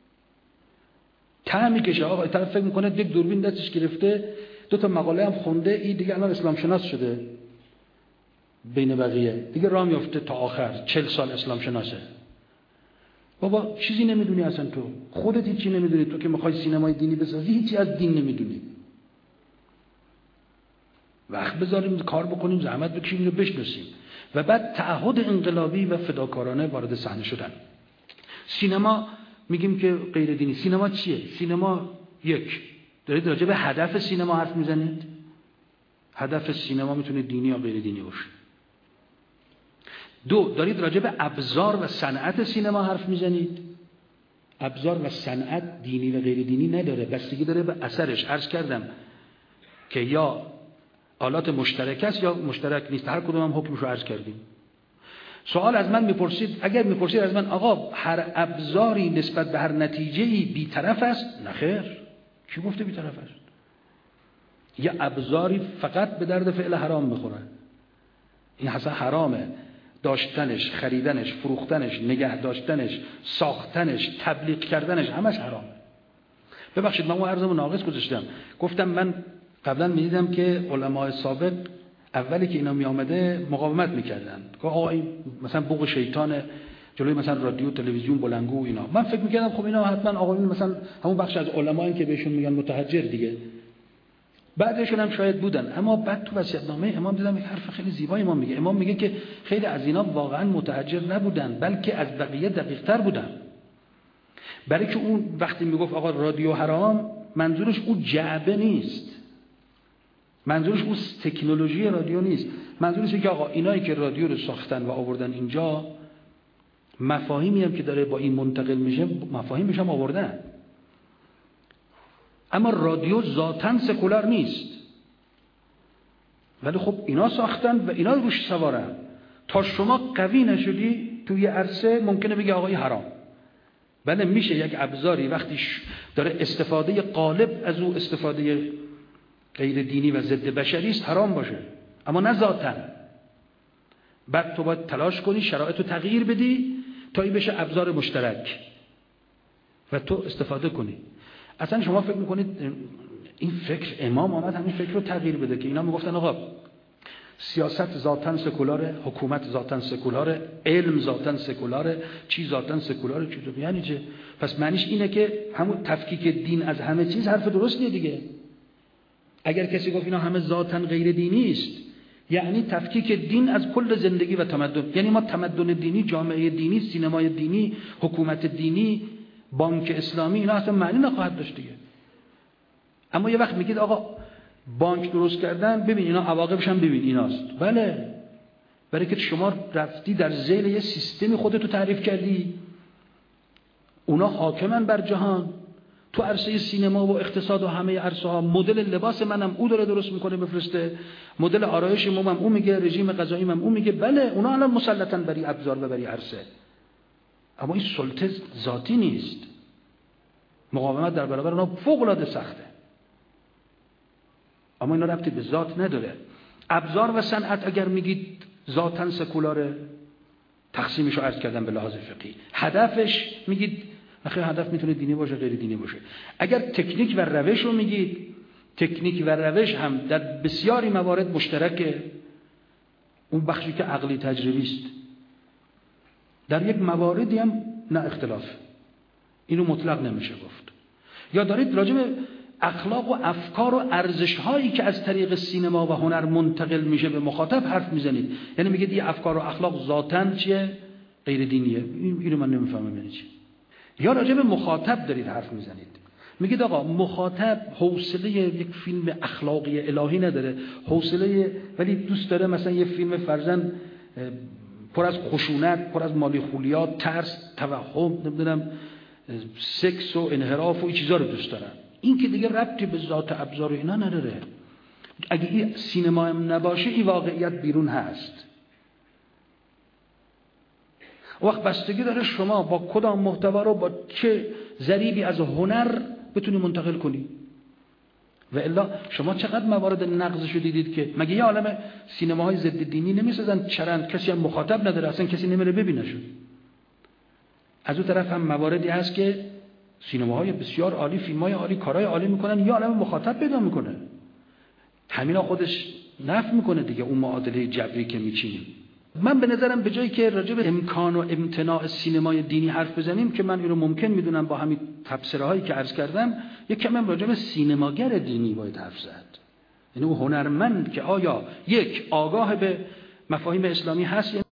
ته میکشه. آقا طرف فکر میکنه یک دوربین دستش گرفته، دو تا مقاله هم خونده، این دیگه الان اسلام شناس شده بین بقیه، دیگه راه میفته تا آخر 40 سال اسلام شناسه. بابا چیزی نمیدونی اصلا، تو خودت هیچی نمیدونی. تو که میخوای سینمای دینی بسازی هیچی از دین نمیدونی. وقت بذاریم کار بکنیم، زحمت بکشیم اینو بشناسیم و بعد تعهد انقلابی و فداکارانه وارد صحنه شدن. سینما میگیم که غیر دینی. سینما چیه؟ سینما یک، دارید راجع به هدف سینما حرف میزنید. هدف سینما میتونه دینی یا غیر دینی باشه. دو، دارید راجع به ابزار و صنعت سینما حرف میزنید. ابزار و صنعت دینی و غیر دینی نداره، بستگی داره به اثرش. عرض کردم که یا آلات مشترک است یا مشترک نیست، هر کدوم هم حکمش رو عرض کردیم. سوال از من میپرسید، اگر میپرسید از من آقا هر ابزاری نسبت به هر نتیجه‌ای بی‌طرف است؟ نخیر. کی گفته بی‌طرف است؟ یه ابزاری فقط به درد فعل حرام میخوره، این اصلا حرامه. داشتنش، خریدنش، فروختنش، نگه داشتنش، ساختنش، تبلیغ کردنش، همش حرامه. ببخشید من اون عرضمو ناقص گذاشتم. گفتم من قبلا میدیدم که علماء سابق اولی که اینا می آمده مقاومت میکردن که آقا این مثلا بوق شیطان جلوی مثلا رادیو، تلویزیون، بلنگو اینا. من فکر میکردم خب اینا حتما آقا این مثلا همون بخش از علمایی که بهشون میگن متحجر دیگه، بعدشون هم شاید بودن. اما بعد تو وصیت‌نامه امام دیدم یک حرف خیلی زیبایی امام میگه. امام میگه که خیلی از اینا واقعا متحجر نبودن، بلکه از بقیه دقیق‌تر بودن. برای که اون وقتی میگفت آقا رادیو حرام، منظورش او جعبه نیست، منظورش او تکنولوژی رادیو نیست، منظورش اینه که آقا اینایی که رادیو رو ساختن و آوردن اینجا، مفاهیمی هم که داره با این منتقل میشه مفاهیمش هم آوردن، اما رادیو ذاتاً سکولار نیست. ولی خب اینا ساختن و اینا روش سوارن. تا شما قوی نشدی توی عرصه ممکنه بگی آقای حرام. بله میشه یک ابزاری وقتی داره استفاده غالب از او استفاده غیر دینی و ضد بشری است حرام باشه، اما نه ذاتاً. بعد تو باید تلاش کنی شرایط رو تغییر بدی تا این بشه ابزار مشترک و تو استفاده کنی. اصلا شما فکر میکنید این فکر امام آمد همین فکر رو تغییر بده که اینا میگفتن آقا سیاست ذاتاً سکولاره، حکومت ذاتاً سکولاره، علم ذاتاً سکولاره، چی ذاتاً سکولاره، چی ذاتاً، یعنی چه؟ پس معنیش اینه که همون تفکیک دین از همه چیز حرف درستیه دیگه. اگر کسی گفت اینا همه ذاتاً غیر دینی است، یعنی تفکیک دین از کل زندگی و تمدن. یعنی ما تمدن دینی، جامعه دینی، سینمای دینی، حکومت دینی، بانک اسلامی، اینا اصلا معنی نخواهد داشت دیگه. اما یه وقت میگید آقا بانک درست کردن، ببین اینا عواقبش هم ببین ایناست. بله، برای که شما رفتی در ذیل یه سیستمی خودتو تعریف کردی، اونا حاکمن بر جهان. تو عرصه سینما و اقتصاد و همه عرصه ها، مدل لباس منم او داره درست میکنه بفرسته، مدل آرایش موم هم او میگه، رژیم غذایی هم او میگه. بله اونا الان مسلطن بری ابزار و بری عرصه، اما این سلطه ذاتی نیست. مقاومت در برابر اونا فوق العاده سخته، اما اینا ربطی به ذات نداره. ابزار و صنعت اگر میگید ذاتاً سکولاره، تقسیمشو عرض کردم به لحاظ فقهی. هدفش میگید آخه هدف میتونه دینی باشه غیر دینی باشه. اگر تکنیک و روش رو میگید، تکنیک و روش هم در بسیاری موارد مشترکه. اون بخشی که عقلی تجربی است، در یک مواردی هم نه اختلاف، اینو مطلق نمیشه گفت. یا دارید راجع به اخلاق و افکار و ارزش‌هایی که از طریق سینما و هنر منتقل میشه به مخاطب حرف میزنید، یعنی میگید این افکار و اخلاق ذاتاً چیه؟ غیر دینیه. اینو من نمیفهمم یعنی چی. یا راجع به مخاطب دارید حرف میزنید، میگید آقا مخاطب حوصله یک فیلم اخلاقی الهی نداره، حوصله ولی دوست داره مثلا یه فیلم فرزن پر از خشونت، پر از مالیخولیات، ترس، توهم، نمیدونم سکس و انحراف و این چیزا رو دوست دارن. این که دیگه ربطی به ذات ابزار اینا نداره. اگه این سینما هم نباشه این واقعیت بیرون هست. وقت بستگی داره شما با کدام محتوا رو با چه ضریبی از هنر بتونی منتقل کنی. و الا شما چقدر موارد نقضشو دیدید که مگه یه عالمه سینماهای ضد دینی نمیسازن چرند کسی هم مخاطب نداره، اصلا کسی نمیره ببینهشون. از اون طرف هم مواردی هست که سینماهای بسیار عالی، فیلمای عالی، کارهای عالی میکنن، یه عالمه مخاطب پیدا میکنه. همینا خودش نفع میکنه دیگه اون معادله جبری که میچینیم. من به نظرم به جایی که راجع به امکان و امتناع سینمای دینی حرف بزنیم که من اینو ممکن میدونم با همین تبصره‌هایی که عرض کردم، یک کم راجع به سینماگر دینی باید حرف زد. یعنی اون هنرمند که آیا یک آگاه به مفاهیم اسلامی هست